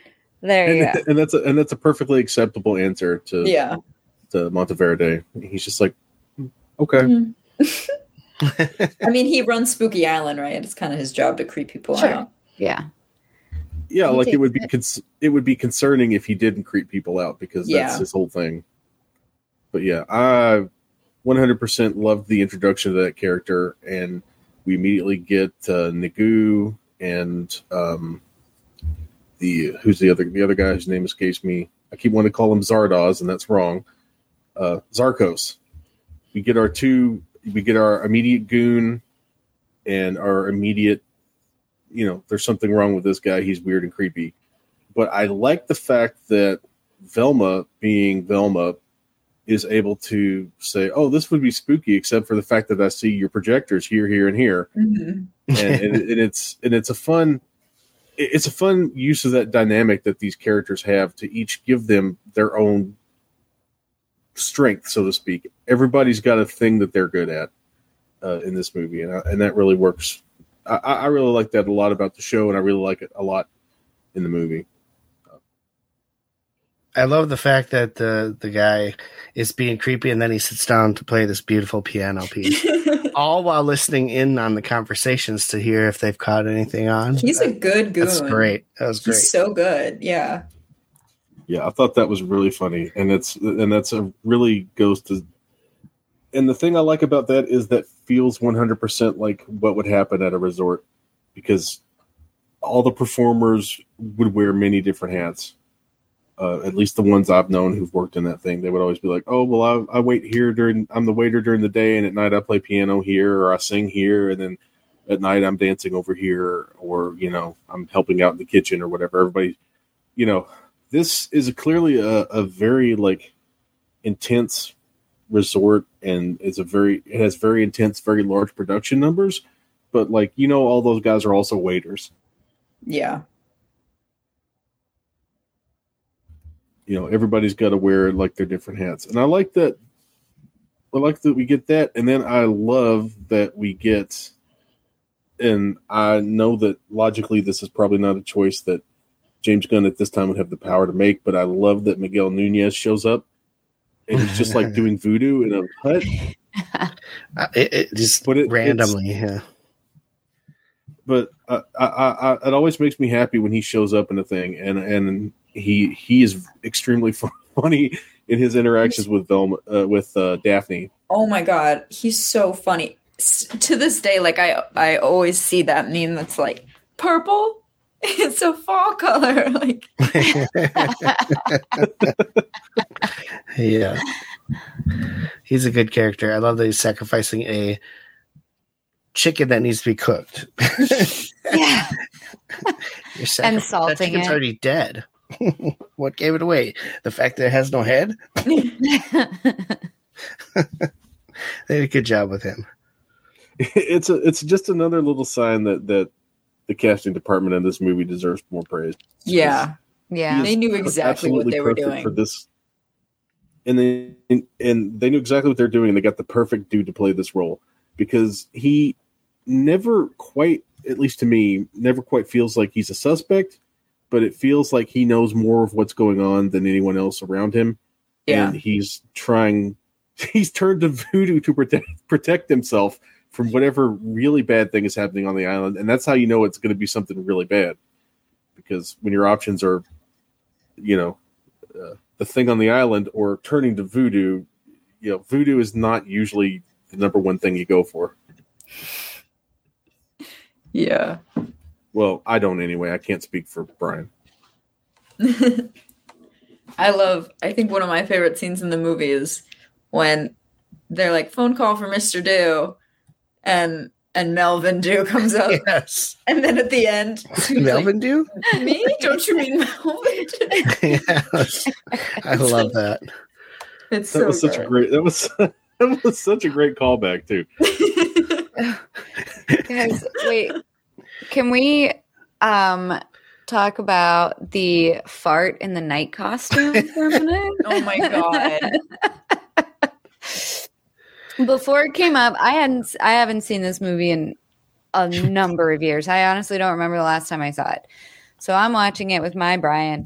There you and, go. and that's a, and that's a perfectly acceptable answer to Yeah. to Monteverde. He's just like, okay. Mm-hmm. I mean, he runs Spooky Island, right? It's kind of his job to creep people Sure. out. Yeah. Yeah, He like it would be takes cons- it would be concerning if he didn't creep people out because that's Yeah. his whole thing. But yeah, I one hundred percent loved the introduction of that character, and we immediately get uh, Nagu and um, the who's the other the other guy whose name escapes me. I keep wanting to call him Zardoz, and that's wrong. Uh, Zarkos. We get our two. We get our immediate goon, and our immediate. You know, there's something wrong with this guy. He's weird and creepy. But I like the fact that Velma, being Velma, is able to say, "Oh, this would be spooky," except for the fact that I see your projectors here, here, and here, Mm-hmm. and, and, and it's and it's a fun, it's a fun use of that dynamic that these characters have to each give them their own strength, so to speak. Everybody's got a thing that they're good at uh, in this movie, and I, and that really works. I, I really like that a lot about the show, and I really like it a lot in the movie. I love the fact that the the guy is being creepy and then he sits down to play this beautiful piano piece, all while listening in on the conversations to hear if they've caught anything on. He's a good goon. That's great. That was great. He's so good. Yeah. Yeah, I thought that was really funny, and it's and that's a really goes to. And the thing I like about that is that feels one hundred percent like what would happen at a resort, because all the performers would wear many different hats. Uh, at least the ones I've known who've worked in that thing, they would always be like, "Oh, well, I, I wait here during. I'm the waiter during the day, and at night I play piano here, or I sing here, and then at night I'm dancing over here, or you know, I'm helping out in the kitchen or whatever." Everybody, you know, this is a, clearly a, a very like intense resort, and it's a very it has very intense, very large production numbers. But like you know, all those guys are also waiters. Yeah. You know, everybody's got to wear like their different hats, and I like that. I like that we get that, and then I love that we get. And I know that logically, this is probably not a choice that James Gunn at this time would have the power to make, but I love that Miguel Nunez shows up, and he's just like doing voodoo in a hut. Uh, it, it just But it- randomly, yeah. But uh, I, I, I, it always makes me happy when he shows up in a thing, and and he he is extremely funny in his interactions with Velma, uh, with uh, Daphne. Oh my God. He's so funny. S- to this day, like I, I always see that meme that's like purple. It's a fall color. Like, Yeah. He's a good character. I love that he's sacrificing a chicken that needs to be cooked. Yeah. You're sacri- And that salting chicken's it. already dead. What gave it away? The fact that it has no head? They did a good job with him. It's a it's just another little sign that that the casting department in this movie deserves more praise. yeah. Yeah. They knew exactly what Absolutely they were perfect doing. for this, and they and they knew exactly what they're doing. And they got the perfect dude to play this role, because he never quite, at least to me, never quite feels like he's a suspect, but it feels like he knows more of what's going on than anyone else around him. Yeah. And he's trying, he's turned to voodoo to protect protect himself from whatever really bad thing is happening on the island. And that's how you know it's going to be something really bad. Because when your options are, you know, uh, the thing on the island or turning to voodoo, you know, voodoo is not usually the number one thing you go for. Yeah. Well, I don't anyway. I can't speak for Brian. I love, I think one of my favorite scenes in the movie is when they're like, phone call for Mister Do, and and Melvin Do comes up. Yes. And then at the end, he's Melvin do? like, me? Don't you mean Melvin? Yes. I love that. It's That so was such a good. great. That was that was such a great callback too. Guys, wait. Can we um talk about the fart in the night costume for a minute? Oh my God. Before it came up, I hadn't I haven't seen this movie in a number of years. I honestly don't remember the last time I saw it. So I'm watching it with my Brian,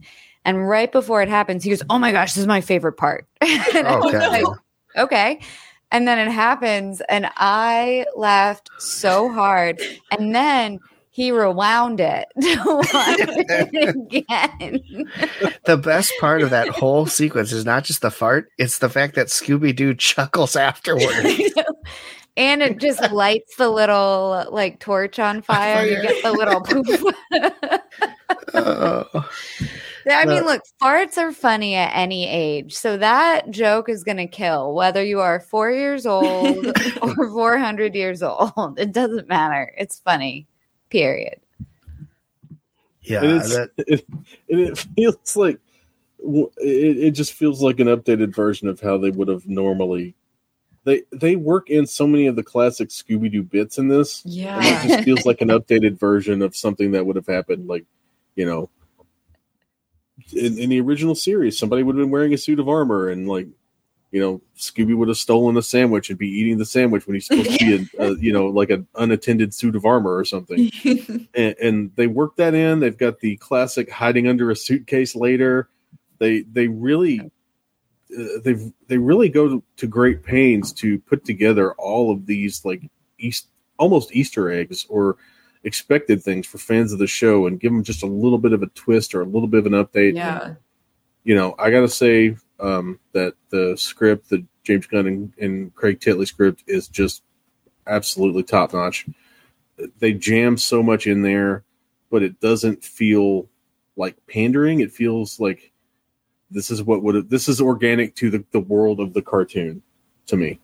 And right before it happens, he goes, "Oh my gosh, this is my favorite part." And I was Okay. like, okay. And then it happens, and I laughed so hard. And then he rewound it to watch it again. The best part of that whole sequence is not just the fart; it's the fact that Scooby-Doo chuckles afterward. And it just lights the little like torch on fire. You get the little poof. Oh. I mean, Uh, look, farts are funny at any age. So that joke is going to kill whether you are four years old or four hundred years old. It doesn't matter. It's funny, period. Yeah, And it's, that, it, and it feels like it, it just feels like an updated version of how they would have normally. They they work in so many of the classic Scooby-Doo bits in this. Yeah. And it just feels like an updated version of something that would have happened, like, you know, in, in the original series. Somebody would have been wearing a suit of armor, and like, you know, Scooby would have stolen a sandwich and be eating the sandwich when he's supposed to be, a, a, you know, like an unattended suit of armor or something. and, and they work that in. They've got the classic hiding under a suitcase later. They they really. Uh, they they really go to, to great pains to put together all of these like East almost Easter eggs or expected things for fans of the show, and give them just a little bit of a twist or a little bit of an update. Yeah. And, you know, I gotta say um, that the script, the James Gunn and, and Craig Titley script, is just absolutely top notch. They jam so much in there, but it doesn't feel like pandering. It feels like This is what would this is organic to the, the world of the cartoon to me.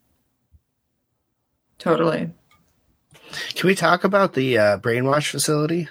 Totally. can we talk about the uh, brainwash facility?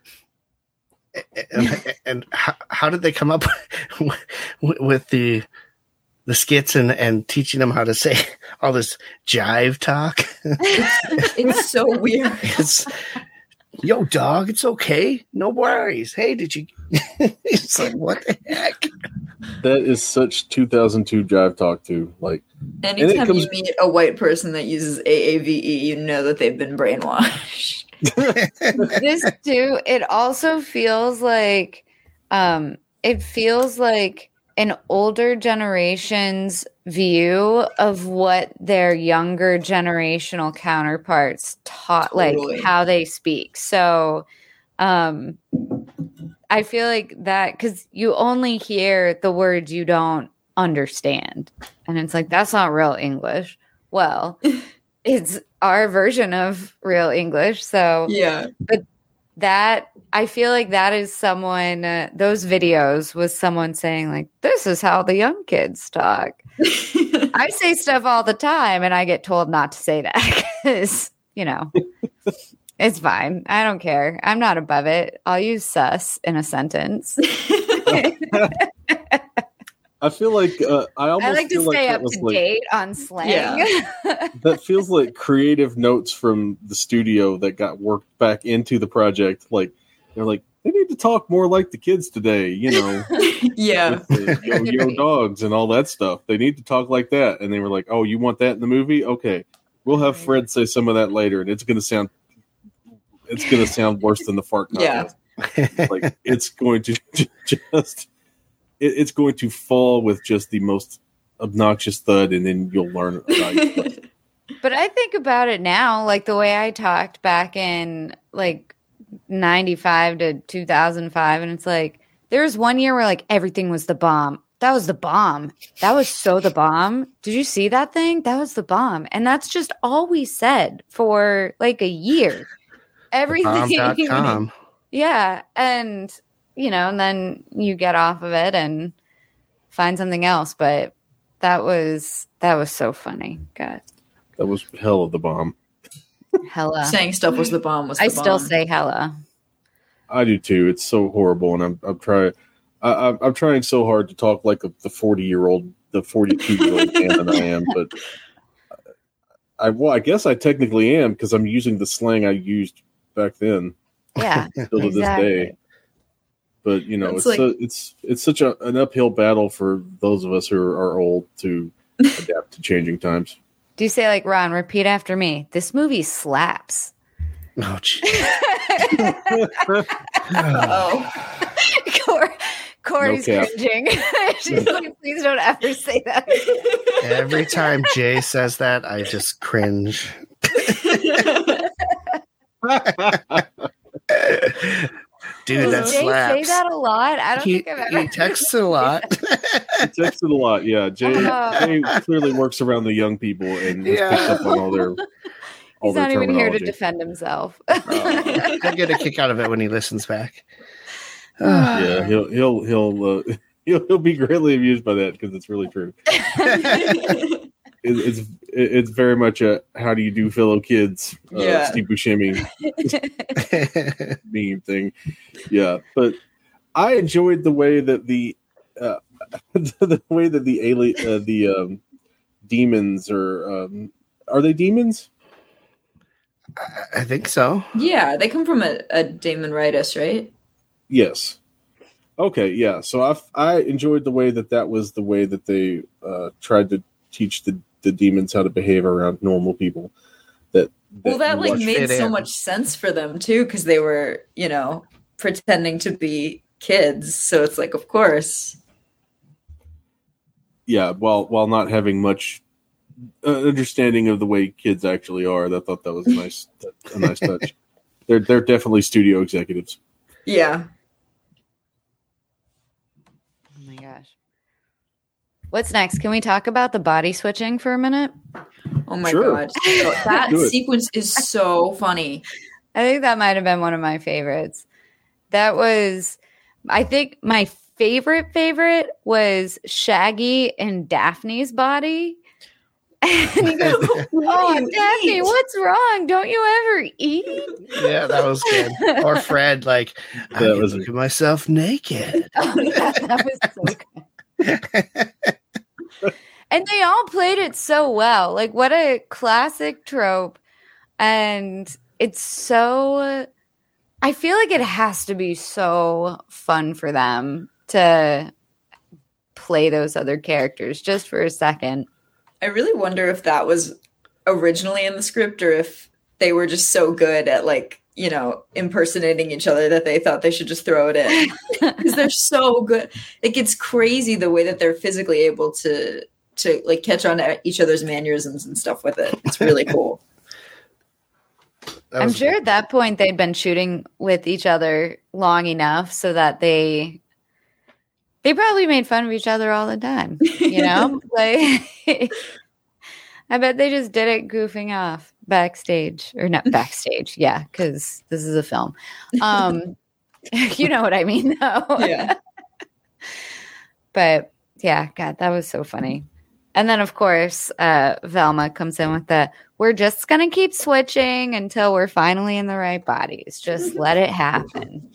And, and how, how did they come up with, with the the skits and, and teaching them how to say all this jive talk? It's so weird. It's, yo, dog, it's okay. No worries. Hey, did you? It's like, what the heck? That is such two thousand two jive talk too. Like, Anytime comes- you meet a white person that uses A A V E, you know that they've been brainwashed. This too, it also feels like um it feels like an older generation's view of what their younger generational counterparts taught, Totally. like how they speak. So um I feel like that because you only hear the words you don't understand, and it's like, that's not real English. Well, it's our version of real English. So Yeah. that, I feel like that is someone, uh, those videos was someone saying like, this is how the young kids talk. I say stuff all the time and I get told not to say that because, you know, it's fine. I don't care. I'm not above it. I'll use sus in a sentence. I feel like uh, I almost I like to feel stay like up that was to like, date on slang. Yeah. that feels like creative notes from the studio that got worked back into the project. Like they're like, they need to talk more like the kids today, you know, Yeah. with the yo yo dogs and all that stuff. They need to talk like that. And they were like, oh, you want that in the movie? Okay, we'll have Fred say some of that later, and it's gonna sound it's gonna sound worse than the fart Yeah. contest. Like it's going to just it, it's going to fall with just the most obnoxious thud, and then you'll learn about it. But I think about it now, like the way I talked back in like ninety-five to two thousand five. And it's like, there was one year where like everything was the bomb. That was the bomb. That was so the bomb. Did you see that thing? That was the bomb. And that's just all we said for like a year. Everything. Bomb dot com. Yeah. And, you know, and then you get off of it and find something else. But that was, that was so funny. God. That was hell of the bomb. Hella. Saying stuff was the bomb was the I bomb. still say hella. I do too. It's so horrible, and I'm I'm trying. I, I'm I'm trying so hard to talk like a, the forty year old, the forty-two year old man that I am. But I well, I guess I technically am because I'm using the slang I used back then Yeah. still to this Exactly. day. But you know, It's it's like- so, it's it's such a, an uphill battle for those of us who are, are old to adapt to changing times. Do you say like, Ron, repeat after me? This movie slaps. Oh, gee. Oh. Cor- Tori's cap. cringing. She's like, please don't ever say that. Every time Jay says that, I just cringe. Dude, Does that Jay slaps. say that a lot? I don't He, think I've ever. he texts a lot. He texted a lot. Yeah, Jay, Oh. Jay clearly works around the young people and has Yeah. picked up on all their all He's their not even here to terminology. defend himself. I get a kick out of it when he listens back. Yeah, he'll he'll he'll uh, he'll, he'll be greatly amused by that because it's really true. It, it's it's very much a how do you do, fellow kids? Uh, Yeah. Steve Buscemi meme thing. Yeah, but I enjoyed the way that the uh, the way that the alien uh, the um, demons are um, are they demons? I think so. Yeah, they come from a, a Daemonitis, right? Yes. Okay. Yeah. So I I enjoyed the way that that was the way that they uh, tried to teach the, the demons how to behave around normal people. That, that Well, that you like watch- made fit so in. much sense for them too, because they were, you know, pretending to be kids. So it's like, of course. yeah. While while not having much uh, understanding of the way kids actually are, I thought that was a nice a nice touch. They're they're definitely studio executives. Yeah. Oh my gosh. What's next? Can we talk about the body switching for a minute? Oh my Sure. god. So that Do it. sequence is so funny. I think that might have been one of my favorites. That was, I think my favorite favorite was Shaggy and Daphne's body. And he goes, "Oh, you Daphne, eat?" what's wrong? Don't you ever eat?" Yeah, that was good. Or Fred, like, I That can was- look at myself naked. Oh, yeah, that was so good. And they all played it so well. Like, what a classic trope. And it's so, I feel like it has to be so fun for them to play those other characters just for a second. I really wonder if that was originally in the script or if they were just so good at like, you know, impersonating each other that they thought they should just throw it in. Because they're so good. It gets crazy the way that they're physically able to to like catch on to each other's mannerisms and stuff with it. It's really cool. That I'm was sure good. at that point they'd been shooting with each other long enough so that they they probably made fun of each other all the time. You know? Like I bet they just did it goofing off backstage. Or not backstage, yeah, because this is a film. Um you know what I mean though. Yeah. But yeah, God, that was so funny. And then, of course, uh, Velma comes in with the, we're just going to keep switching until we're finally in the right bodies. Just let it happen.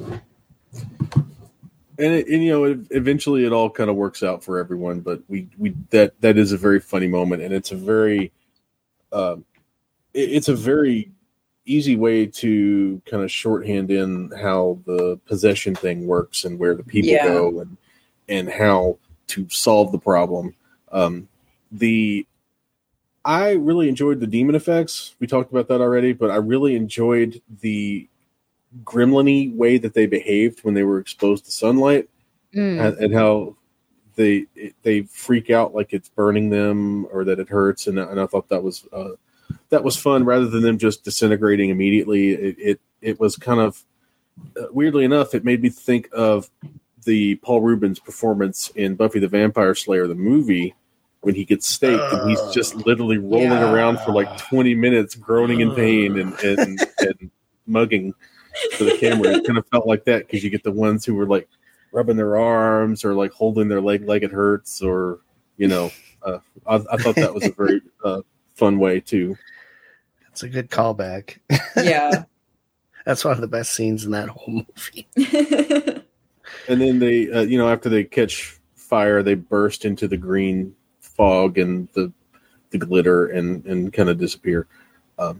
And, it, and you know, it, eventually it all kind of works out for everyone. But we, we that that is a very funny moment, and it's a very, um, it, it's a very easy way to kind of shorthand in how the possession thing works and where the people Yeah. go and and how to solve the problem. Um, the I really enjoyed the demon effects. We talked about that already, but I really enjoyed the gremlin-y way that they behaved when they were exposed to sunlight, Mm. and, and how they they freak out like it's burning them or that it hurts. And, and I thought that was uh, that was fun rather than them just disintegrating immediately. It it, it was kind of uh, weirdly enough, it made me think of the Paul Rubens performance in Buffy the Vampire Slayer, the movie, when he gets staked and he's just literally rolling yeah. around for like twenty minutes, groaning in pain and, and, and mugging for the camera. It kind of felt like that because you get the ones who were like rubbing their arms or like holding their leg like it hurts, or, you know, uh, I, I thought that was a very uh, fun way too. It's a good callback. Yeah. That's one of the best scenes in that whole movie. And then they, uh, you know, after they catch fire, they burst into the green fog and the the glitter and, and kind of disappear. Um,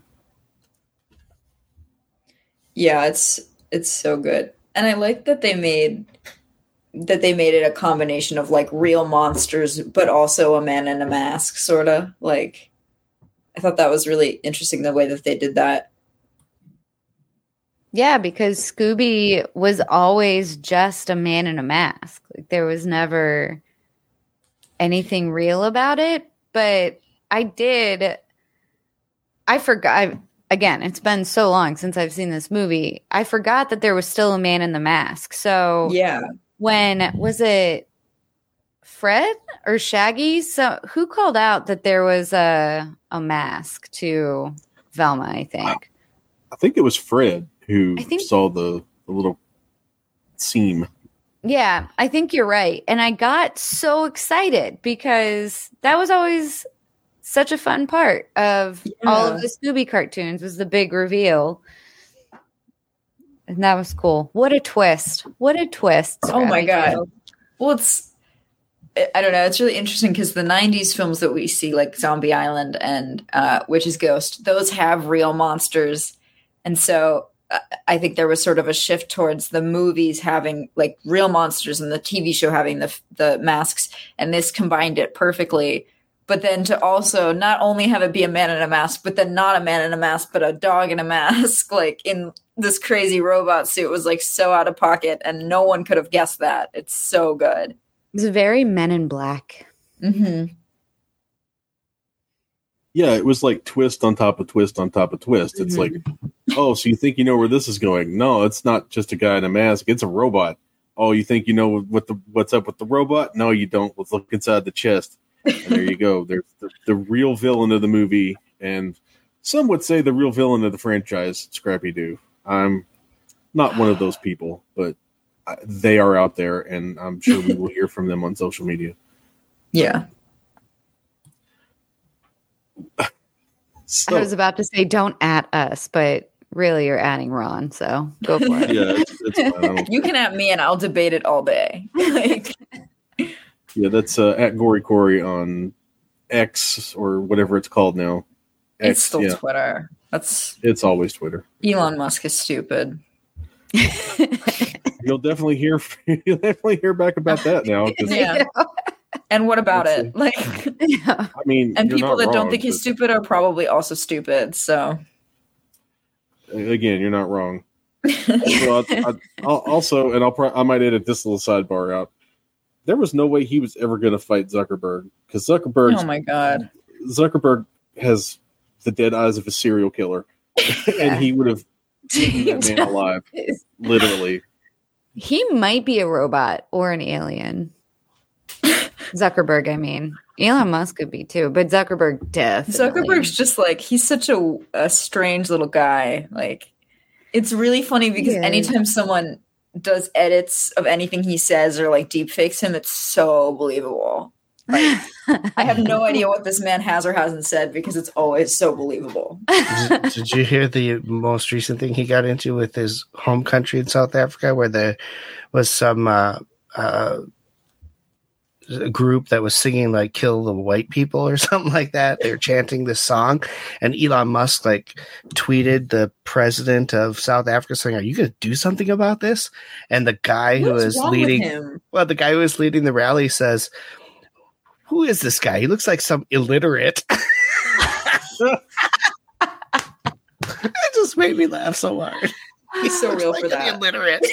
Yeah, it's it's so good. And I like that they made that they made it a combination of like real monsters but also a man in a mask, sort of. Like I thought that was really interesting the way that they did that. Yeah, because Scooby was always just a man in a mask. Like, there was never anything real about it. But I did. I forgot. I, again, it's been so long since I've seen this movie. I forgot that there was still a man in the mask. So Yeah. when was it Fred or Shaggy? So who called out that there was a a mask to Velma, I think. I think it was Fred who I think- saw the, the little seam. Yeah, I think you're right. And I got so excited because that was always such a fun part of all of Yeah. the Scooby cartoons was the big reveal. And that was cool. What a twist. What a twist. Oh my Scrappy God. Doo. Well, it's, I I don't know. It's really interesting because the nineties films that we see, like Zombie Island and uh, Witch's Ghost, those have real monsters. And so uh, I think there was sort of a shift towards the movies having like real monsters and the T V show having the the masks. And this combined it perfectly. But then to also not only have it be a man in a mask, but then not a man in a mask, but a dog in a mask, like in this crazy robot suit was like so out of pocket and no one could have guessed that. It's so good. It's very Men in Black. Mm-hmm. Yeah, it was like twist on top of twist on top of twist. It's like, oh, so you think you know where this is going? No, it's not just a guy in a mask. It's a robot. Oh, you think you know what the what's up with the robot? No, you don't. Let's look inside the chest. And there you go. There's the, the real villain of the movie, and some would say the real villain of the franchise, Scrappy Doo. I'm not one of those people, but I, they are out there, and I'm sure we will hear from them on social media. Yeah. So, I was about to say don't at us, but really you're adding Ron, so go for it. yeah, it's, it's fine. I don't- You can at me and I'll debate it all day. Like, yeah, that's uh, at Gory Corey on X or whatever it's called now. it's X, still yeah, Twitter. That's it's always Twitter. Elon Musk is stupid. You'll definitely hear. You'll definitely hear back about that now. 'Cause, Yeah. And what about Let's it? Like, Yeah. I mean, and you're people not that don't wrong, think he's but, stupid are probably also stupid. So, again, you're not wrong. So I, I, I'll also, and I'll pro- I might edit this little sidebar out. There was no way he was ever going to fight Zuckerberg because Zuckerberg, oh my God. Zuckerberg has the dead eyes of a serial killer, and he would have eaten that man alive, literally. He might be a robot or an alien. Zuckerberg, I mean. Elon Musk could be too, but Zuckerberg definitely. Zuckerberg's just like, he's such a, a strange little guy. Like, it's really funny because Yeah. anytime someone does edits of anything he says or like deep fakes him, it's so believable. Like, I have no idea what this man has or hasn't said because it's always so believable. Did, did you hear the most recent thing he got into with his home country in South Africa, where there was some uh, uh, a group that was singing like "Kill the White People" or something like that? They were chanting this song, and Elon Musk like tweeted the president of South Africa saying, "Are you going to do something about this?" And the guy who What's was wrong with leading, him? well, the guy who was leading the rally says, "Who is this guy? He looks like some illiterate." It just made me laugh so hard. He's so Looks real like for an that. illiterate.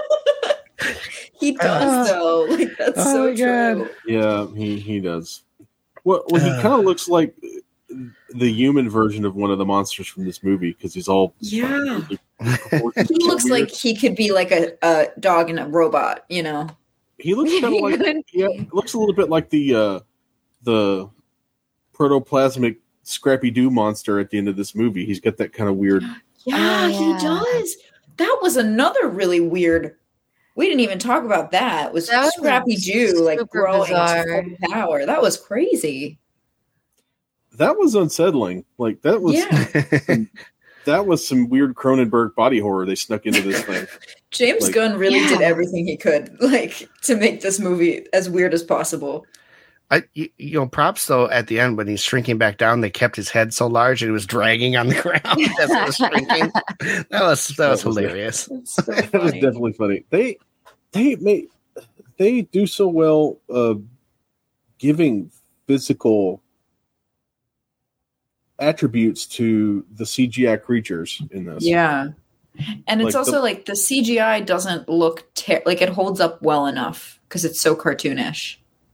He does though. Like, that's Oh so my God. true. Yeah, he he does. Well, well he Uh. kind of looks like the human version of one of the monsters from this movie because he's all Yeah. He He looks like he could be like a, a dog and a robot, you know? he looks kind of like yeah, looks a little bit like the uh, the protoplasmic Scrappy Doo monster at the end of this movie. He's got that kind of weird. Yeah, Oh, he yeah. does. That was another really weird. We didn't even talk about that. Was That was Scrappy Doo like super growing bizarre. to full power? That was crazy. That was unsettling. Like that was Yeah, that was some weird Cronenberg body horror they snuck into this thing. James Like- Gunn really did Yeah. everything he could, like, to make this movie as weird as possible. I, you, you know, props though. At the end, when he's shrinking back down, they kept his head so large and it was dragging on the ground as it was shrinking. That was that was That was it. hilarious. It's so That was funny. definitely funny. They they make they do so well uh, giving physical attributes to the C G I creatures in this. Yeah, And it's Like also the- like the C G I doesn't look ter- like it holds up well enough because it's so cartoonish.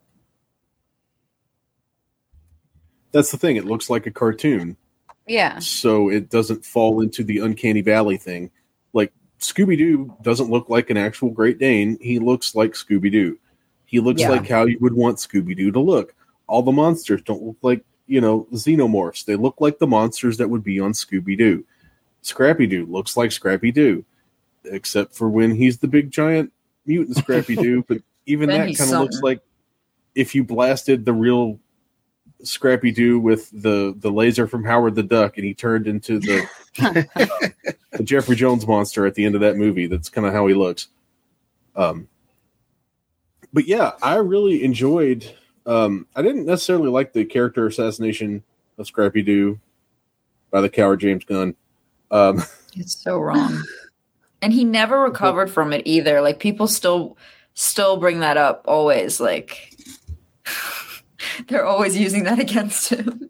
That's the thing. It looks like a cartoon, Yeah. so it doesn't fall into the uncanny valley thing. Like Scooby Doo doesn't look like an actual Great Dane. He looks like Scooby Doo. He looks Yeah. like how you would want Scooby Doo to look. All the monsters don't look like, you know, xenomorphs. They look like the monsters that would be on Scooby Doo. Scrappy Doo looks like Scrappy Doo, except for when he's the big giant mutant Scrappy Doo. But even Then that he's kind of looks something. like if you blasted the real Scrappy Doo with the, the laser from Howard the Duck, and he turned into the the Jeffrey Jones monster at the end of that movie. That's kind of how he looks. Um, but yeah, I really enjoyed. Um, I didn't necessarily like the character assassination of Scrappy Doo by the coward James Gunn. Um, It's so wrong. And he never recovered from it either. Like people still still bring that up always. Like they're always using that against him.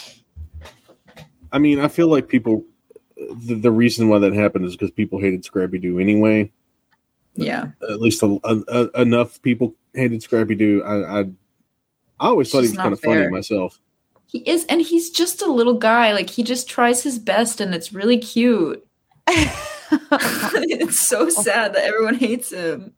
I mean, I feel like people. The, the reason why that happened is because people hated Scrappy Doo anyway. Yeah. At least a, a, a, enough people hated Scrappy Doo. I, I, I always It's thought he just was not kind of funny fair. myself. He is, and he's just a little guy. Like he just tries his best and it's really cute. It's so sad that everyone hates him.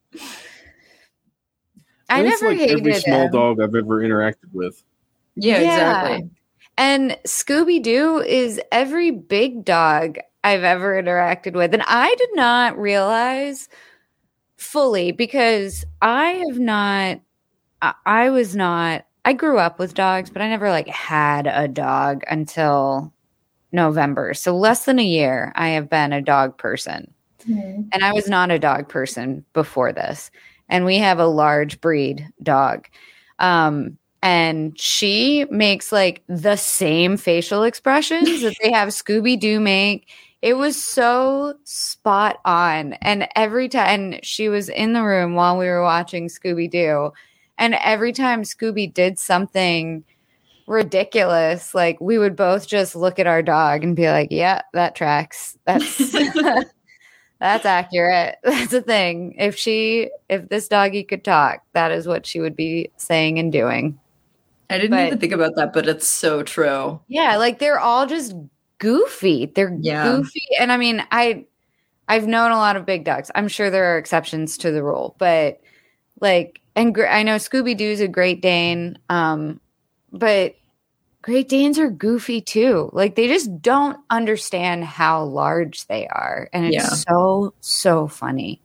I And it's never like hated every small him. dog I've ever interacted with. Yeah, Yeah. exactly. And Scooby Doo is every big dog I've ever interacted with. And I did not realize fully because I have not, I, I was not, I grew up with dogs, but I never like had a dog until November. So less than a year, I have been a dog person. And I was not a dog person before this. And we have a large breed dog. Um, and she makes like the same facial expressions that they have Scooby Doo make. It was so spot on. And every time, and she was in the room while we were watching Scooby Doo. And every time Scooby did something ridiculous, like we would both just look at our dog and be like, yeah, that tracks. That's that's accurate. That's a thing. If she, if this doggy could talk, that is what she would be saying and doing. I didn't But- even think about that, but it's so true. Yeah, like they're all just goofy. They're Yeah. goofy. And I mean, I I've known a lot of big dogs. I'm sure there are exceptions to the rule, but like, and gr- I know Scooby Doo's a Great Dane, um, but Great Danes are goofy too. Like they just don't understand how large they are, and it's Yeah. so so funny.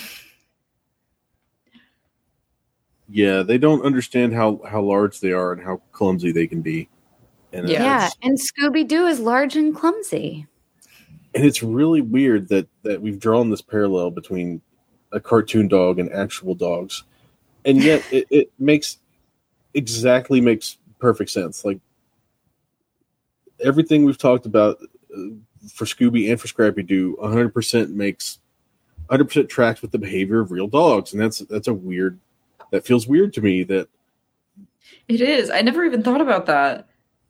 Yeah, they don't understand how, how large they are and how clumsy they can be. And Yeah. Yeah, it's, and Scooby Doo is large and clumsy. and it's really weird that, that we've drawn this parallel between a cartoon dog and actual dogs. And yet it, it makes exactly makes perfect sense. Like everything we've talked about uh, for Scooby and for Scrappy Doo one hundred percent makes one hundred percent tracks with the behavior of real dogs. And that's that's a weird that feels weird to me that It is. I never even thought about that.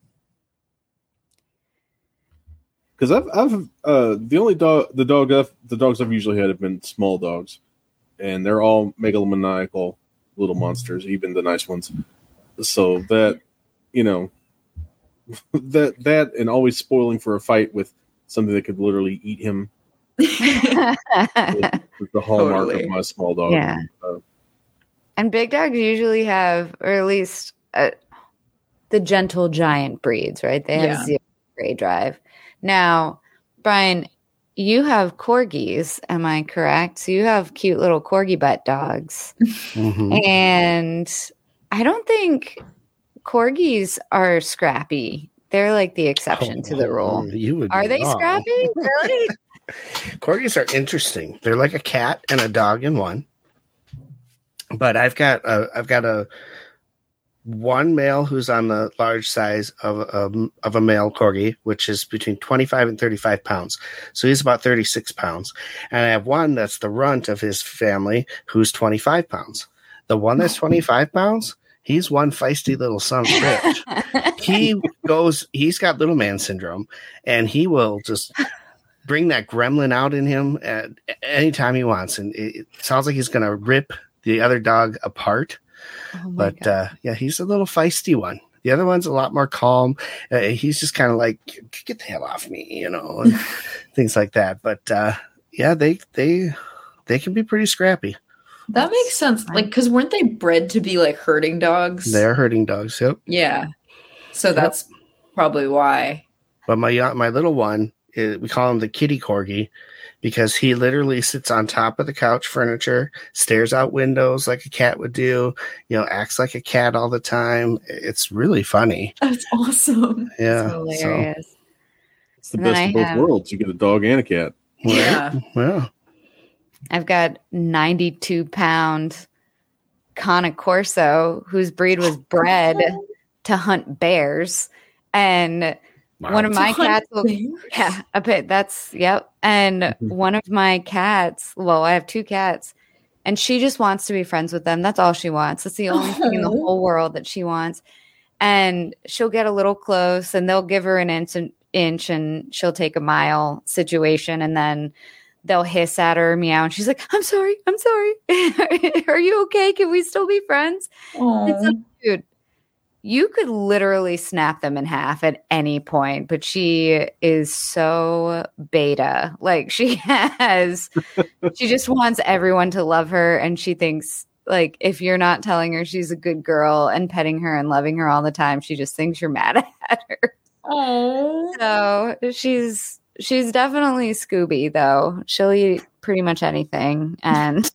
because I've I've uh, the only dog the dog I've, the dogs I've usually had have been small dogs, and they're all megalomaniacal little monsters, even the nice ones. So that you know that that and always spoiling for a fight with something that could literally eat him is, is the hallmark Totally. of my small dog. Yeah. Uh, And big dogs usually have, or at least uh, the gentle giant breeds, right? They have Yeah. zero prey drive. Now, Brian, you have corgis, am I correct? So you have cute little corgi butt dogs. Mhm. And I don't think corgis are scrappy. They're like the exception to the rule. You would Are be they wrong. scrappy? Really? Corgis are interesting. They're like a cat and a dog in one. But I've got a, I've got a one male who's on the large size of a, of a male corgi, which is between twenty-five and thirty-five pounds. So he's about thirty-six pounds. And I have one that's the runt of his family who's twenty-five pounds. The one that's twenty-five pounds, he's one feisty little son of a bitch. He goes, he's got little man syndrome, and he will just bring that gremlin out in him at any time he wants, and it, it sounds like he's going to rip the other dog apart. Oh my But God. uh, yeah, he's a little feisty one. The other one's a lot more calm. Uh, he's just kind of like, get the hell off me, you know, and things like that. But uh, yeah, they they they can be pretty scrappy. That makes sense. Like, because weren't they bred to be like herding dogs? They're herding dogs. Yep. Yeah. So that's probably why. But my young- my little one, eh, we call him the kitty corgi, because he literally sits on top of the couch furniture, stares out windows like a cat would do, you know, acts like a cat all the time. It's really funny. That's awesome. Yeah. So hilarious. It's the And then best I of both have- worlds. You get a dog and a cat. So, Yeah. well, I've got ninety-two pound Cane Corso, whose breed was bred to hunt bears. And one of my cats will, yeah, a bit. That's, yep. And one of my cats, well, I have two cats, and she just wants to be friends with them. That's all she wants. That's the only thing in the Aw. whole world that she wants. And she'll get a little close, and they'll give her an inch, inch and she'll take a mile situation, and then they'll hiss at her, meow, and she's like, I'm sorry, I'm sorry. Are you okay? Can we still be friends? It's like, dude, you could literally snap them in half at any point, but she is so beta. Like, she has, she just wants everyone to love her, and she thinks, like, if you're not telling her she's a good girl and petting her and loving her all the time, she just thinks you're mad at her. Oh. So she's she's definitely Scooby, though. She'll eat pretty much anything, and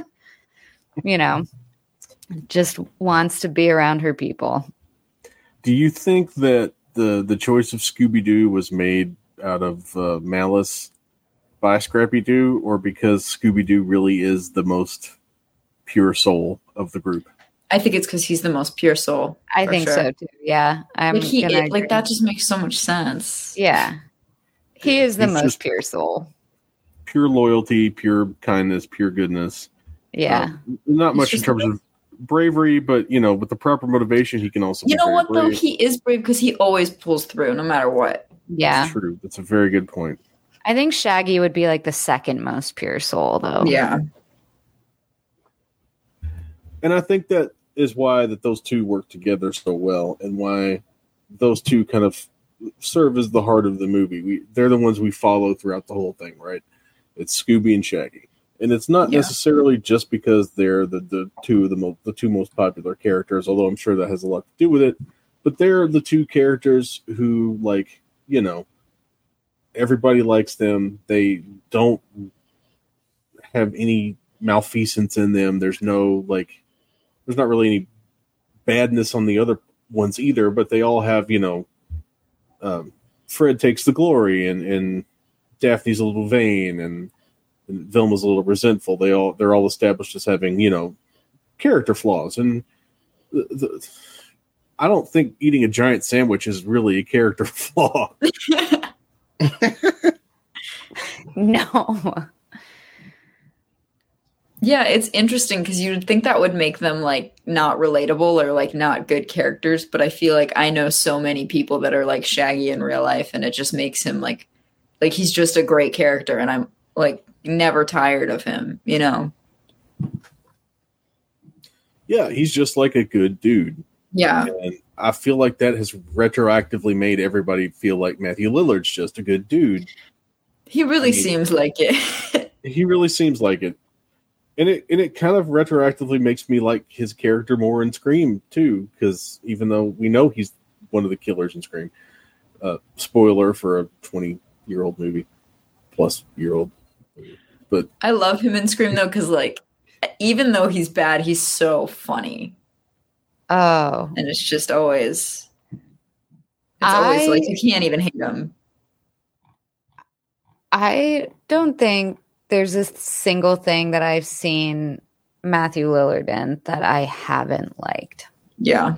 you know, just wants to be around her people. Do you think that the the choice of Scooby Doo was made out of uh, malice by Scrappy Doo, or because Scooby Doo really is the most pure soul of the group? I think it's because he's the most pure soul. I for think sure. so too. Yeah, I'm Like, he, gonna it- like agree. that just makes so much sense. Yeah, he is the He's most just- pure soul. Pure loyalty, pure kindness, pure goodness. Yeah, Uh, not He's much in just terms of bravery, but you know, with the proper motivation, he can also. You be know very what though? brave. He is brave because he always pulls through, no matter what. yeah. That's true. That's a very good point. I think Shaggy would be like the second most pure soul, though. Yeah. And I think that is why that those two work together so well, and why those two kind of serve as the heart of the movie. We they're the ones we follow throughout the whole thing, right? It's Scooby and Shaggy, and it's not Yeah. necessarily just because they're the, the two of the mo- the two most popular characters, although I'm sure that has a lot to do with it. But they're the two characters who, like, you know, everybody likes them. They don't have any malfeasance in them. There's no like. There's not really any badness on the other ones either, but they all have, you know, um, Fred takes the glory, and, and Daphne's a little vain, and, and Vilma's a little resentful. They all they're all established as having, you know, character flaws, and the, the, I don't think eating a giant sandwich is really a character flaw. No. Yeah, it's interesting because you'd think that would make them like not relatable or like not good characters, but I feel like I know so many people that are like Shaggy in real life, and it just makes him like like he's just a great character, and I'm like never tired of him, you know? Yeah, he's just like a good dude. Yeah. And I feel like that has retroactively made everybody feel like Matthew Lillard's just a good dude. He really I mean- seems like it. He really seems like it. And it and it kind of retroactively makes me like his character more in Scream too, because even though we know he's one of the killers in Scream, uh, spoiler for a twenty-year-old movie, plus year old. But I love him in Scream though, because like even though he's bad, he's so funny. Oh. And it's just always it's always I- like you can't even hate him. I don't think there's a single thing that I've seen Matthew Lillard in that I haven't liked. Yeah.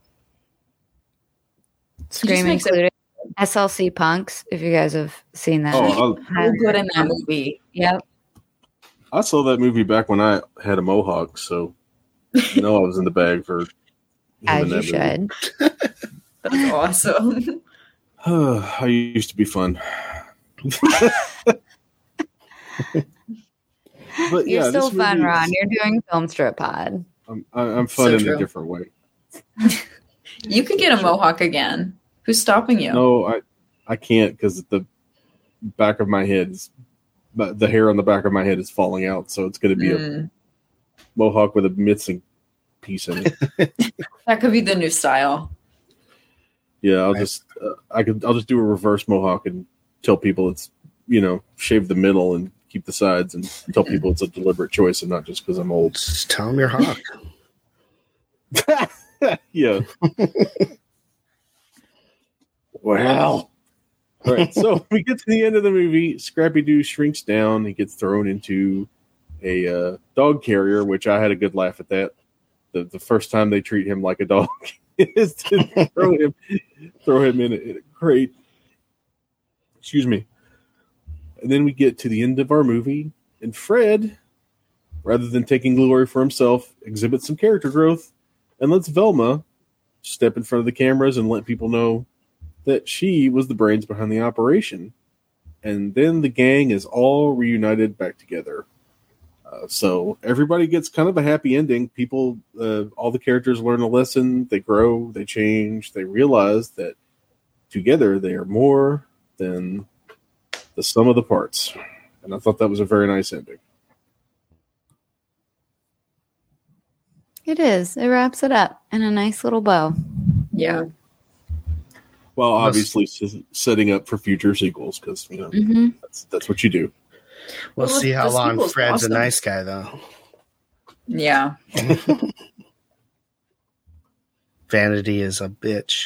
Scream makes it- included. S L C Punks, if you guys have seen that. oh, I, So good in that movie. Yep. I saw that movie back when I had a mohawk, so you know I was in the bag for him As in you that movie. should. That's awesome. I used to be fun. But You're yeah, still this fun, movie Ron. is- You're doing Film Strip Pod. I'm, I'm fun So in true. a different way. You could get a mohawk again. Who's stopping you? No, I I can't because the back of my head is the the hair on the back of my head is falling out, so it's going to be a Mm, mohawk with a missing piece in it. that could be the new style. Yeah, I'll Right. just uh, I could I'll just do a reverse mohawk and tell people it's, you know, shave the middle and keep the sides, and tell people it's a deliberate choice and not just because I'm old. Just tell him you're Hawk. Yeah. Well. All right, so we get to the end of the movie. Scrappy Doo shrinks down. He gets thrown into a uh, dog carrier, which I had a good laugh at that. The the first time they treat him like a dog is to throw him throw him in a, in a crate. Excuse me. And then we get to the end of our movie, and Fred, rather than taking glory for himself, exhibits some character growth and lets Velma step in front of the cameras and let people know that she was the brains behind the operation. And then the gang is all reunited back together. Uh, so everybody gets kind of a happy ending. People, uh, all the characters learn a lesson. They grow, they change, they realize that together they are more than the sum of the parts. And I thought that was a very nice ending. It is. It wraps it up in a nice little bow. Yeah. Well, obviously s- setting up for future sequels, because, you know, Mm-hmm. that's, that's what you do. We'll, Well, see how the long sequel's Fred's awesome. a nice guy, though. Yeah. Vanity is a bitch.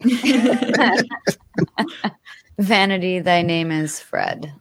Vanity, thy name is Fred.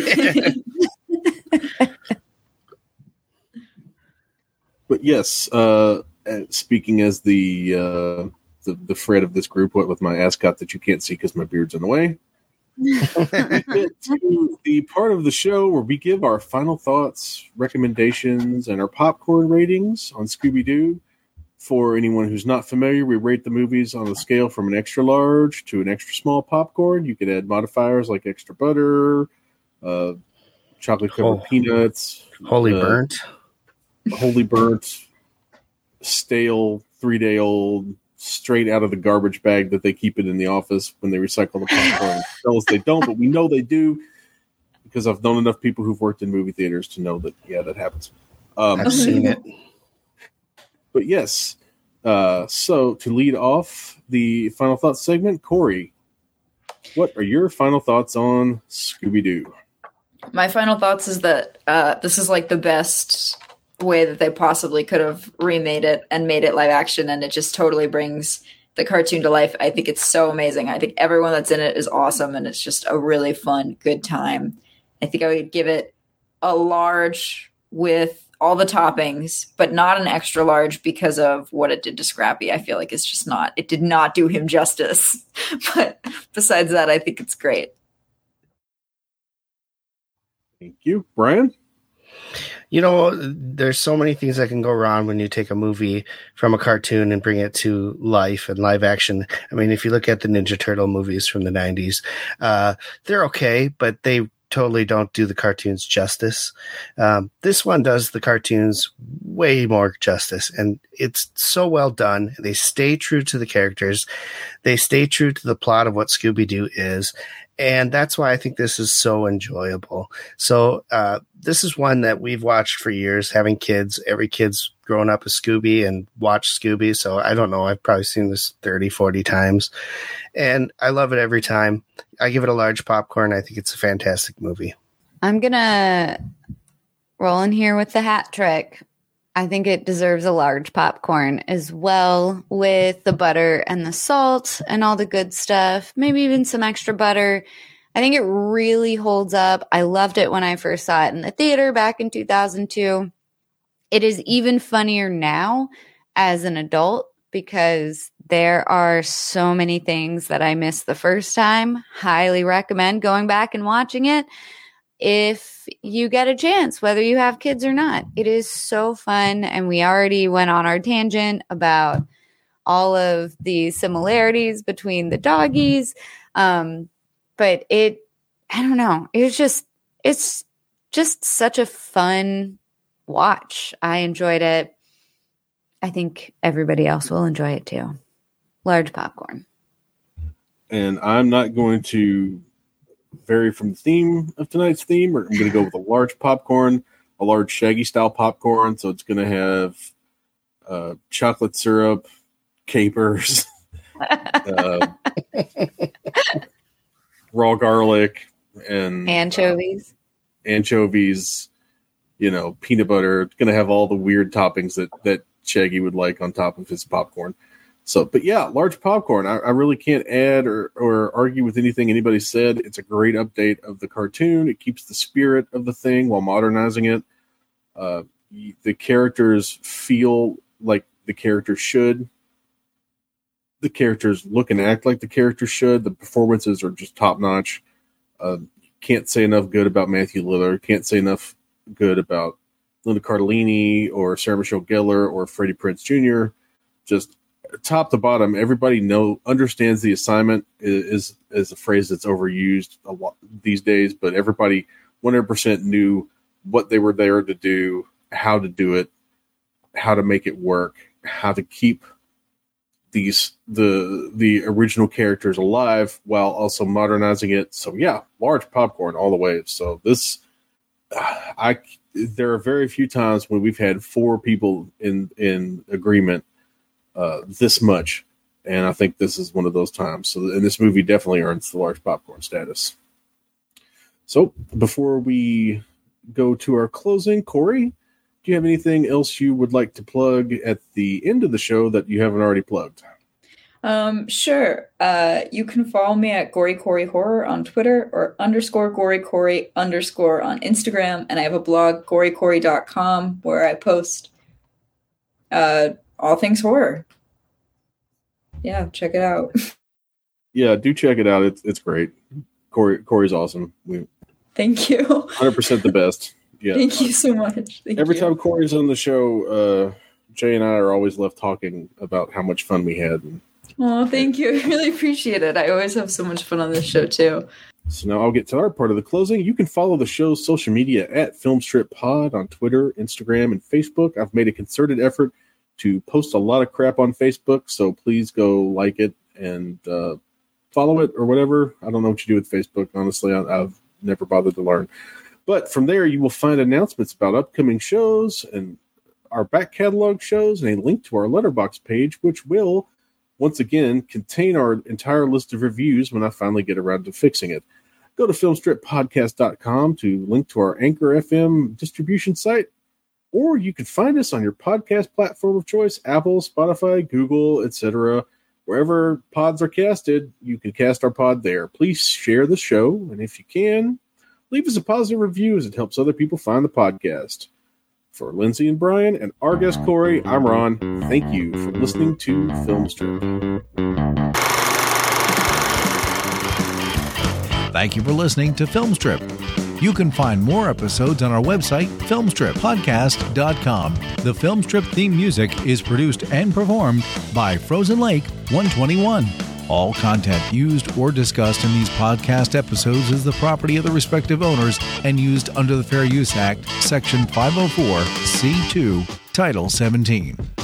But yes, uh, uh, speaking as the, uh, the the Fred of this group, what with my ascot that you can't see because my beard's in the way, we get to the part of the show where we give our final thoughts, recommendations, and our popcorn ratings on Scooby-Doo. For anyone who's not familiar, we rate the movies on a scale from an extra large to an extra small popcorn. You could add modifiers like extra butter, uh, chocolate covered Oh. peanuts, Holy uh, burnt. wholly burnt, stale, three day old, straight out of the garbage bag that they keep it in the office when they recycle the popcorn. Tell us they don't, but we know they do because I've known enough people who've worked in movie theaters to know that, yeah, that happens. Um, I've seen it. but yes, uh, so to lead off the final thoughts segment, Corey, what are your final thoughts on Scooby-Doo? My final thoughts is that uh, this is like the best way that they possibly could have remade it and made it live action, and it just totally brings the cartoon to life. I think it's so amazing. I think everyone that's in it is awesome, and it's just a really fun, good time. I think I would give it a large with all the toppings, but not an extra large because of what it did to Scrappy. I feel like it's just not, it did not do him justice. But besides that, I think it's great. Thank you. Brian? You know, there's so many things that can go wrong when you take a movie from a cartoon and bring it to life and live action. I mean, if you look at the Ninja Turtle movies from the nineties, uh, they're okay, but they totally don't do the cartoons justice. Um, this one does the cartoons way more justice, and it's so well done. They stay true to the characters. They stay true to the plot of what Scooby-Doo is. And that's why I think this is so enjoyable. So uh, this is one that we've watched for years, having kids. Every kid's grown up as Scooby and watched Scooby. So I don't know. I've probably seen this thirty, forty times. And I love it every time. I give it a large popcorn. I think it's a fantastic movie. I'm going to roll in here with the hat trick. I think it deserves a large popcorn as well, with the butter and the salt and all the good stuff, maybe even some extra butter. I think it really holds up. I loved it when I first saw it in the theater back in two thousand two. It is even funnier now as an adult because there are so many things that I missed the first time. Highly recommend going back and watching it if you get a chance, whether you have kids or not. It is so fun. And we already went on our tangent about all of the similarities between the doggies. Um, but it, I don't know, it was just it's just such a fun watch. I enjoyed it. I think everybody else will enjoy it too. Large popcorn. And I'm not going to vary from the theme of tonight's theme. I'm going to go with a large popcorn, a large Shaggy style popcorn. So it's going to have uh, chocolate syrup, capers, uh, raw garlic, and anchovies. Uh, anchovies, you know, peanut butter. It's going to have all the weird toppings that, that Shaggy would like on top of his popcorn. So, but yeah, large popcorn. I, I really can't add or, or argue with anything anybody said. It's a great update of the cartoon. It keeps the spirit of the thing while modernizing it. Uh, the characters feel like the characters should. The characters look and act like the characters should. The performances are just top notch. Uh, can't say enough good about Matthew Lillard. Can't say enough good about Linda Cardellini or Sarah Michelle Gellar or Freddie Prinze Junior Just top to bottom, everybody know understands the assignment is is a phrase that's overused a lot these days, but everybody one hundred percent knew what they were there to do, how to do it, how to make it work, how to keep these the the original characters alive while also modernizing it. So yeah, large popcorn all the way. So this, I there are very few times when we've had four people in in agreement uh, this much, and I think this is one of those times. So, and this movie definitely earns the large popcorn status. So before we go to our closing, Corey, do you have anything else you would like to plug at the end of the show that you haven't already plugged? Um, sure. Uh, you can follow me at Gory Corey Horror on Twitter or underscore Gory Corey underscore on Instagram. And I have a blog, gory corey dot com, where I post uh, all things horror. Yeah, check it out. Yeah, do check it out. It's it's great. Corey Corey's awesome. We, Thank you. one hundred percent the best. Yeah. Thank you so much. Thank Every you. time Corey's on the show, uh, Jay and I are always left talking about how much fun we had. And, Oh, thank you. I really appreciate it. I always have so much fun on this show, too. So now I'll get to our part of the closing. You can follow the show's social media at Filmstrip Pod on Twitter, Instagram, and Facebook. I've made a concerted effort to post a lot of crap on Facebook, so please go like it and uh, follow it or whatever. I don't know what you do with Facebook, honestly. I, I've never bothered to learn. But from there, you will find announcements about upcoming shows and our back catalog shows and a link to our Letterboxd page, which will, once again, contain our entire list of reviews when I finally get around to fixing it. Go to filmstrip podcast dot com to link to our Anchor F M distribution site, or you can find us on your podcast platform of choice, Apple, Spotify, Google, et cetera. Wherever pods are casted, you can cast our pod there. Please share the show, and if you can, leave us a positive review as it helps other people find the podcast. For Lindsay and Brian and our guest Corey, I'm Ron. Thank you for listening to Filmstrip. Thank you for listening to Filmstrip. You can find more episodes on our website, filmstrip podcast dot com. The Filmstrip theme music is produced and performed by Frozen Lake one twenty-one. All content used or discussed in these podcast episodes is the property of the respective owners and used under the Fair Use Act, Section five oh four, C two, Title seventeen.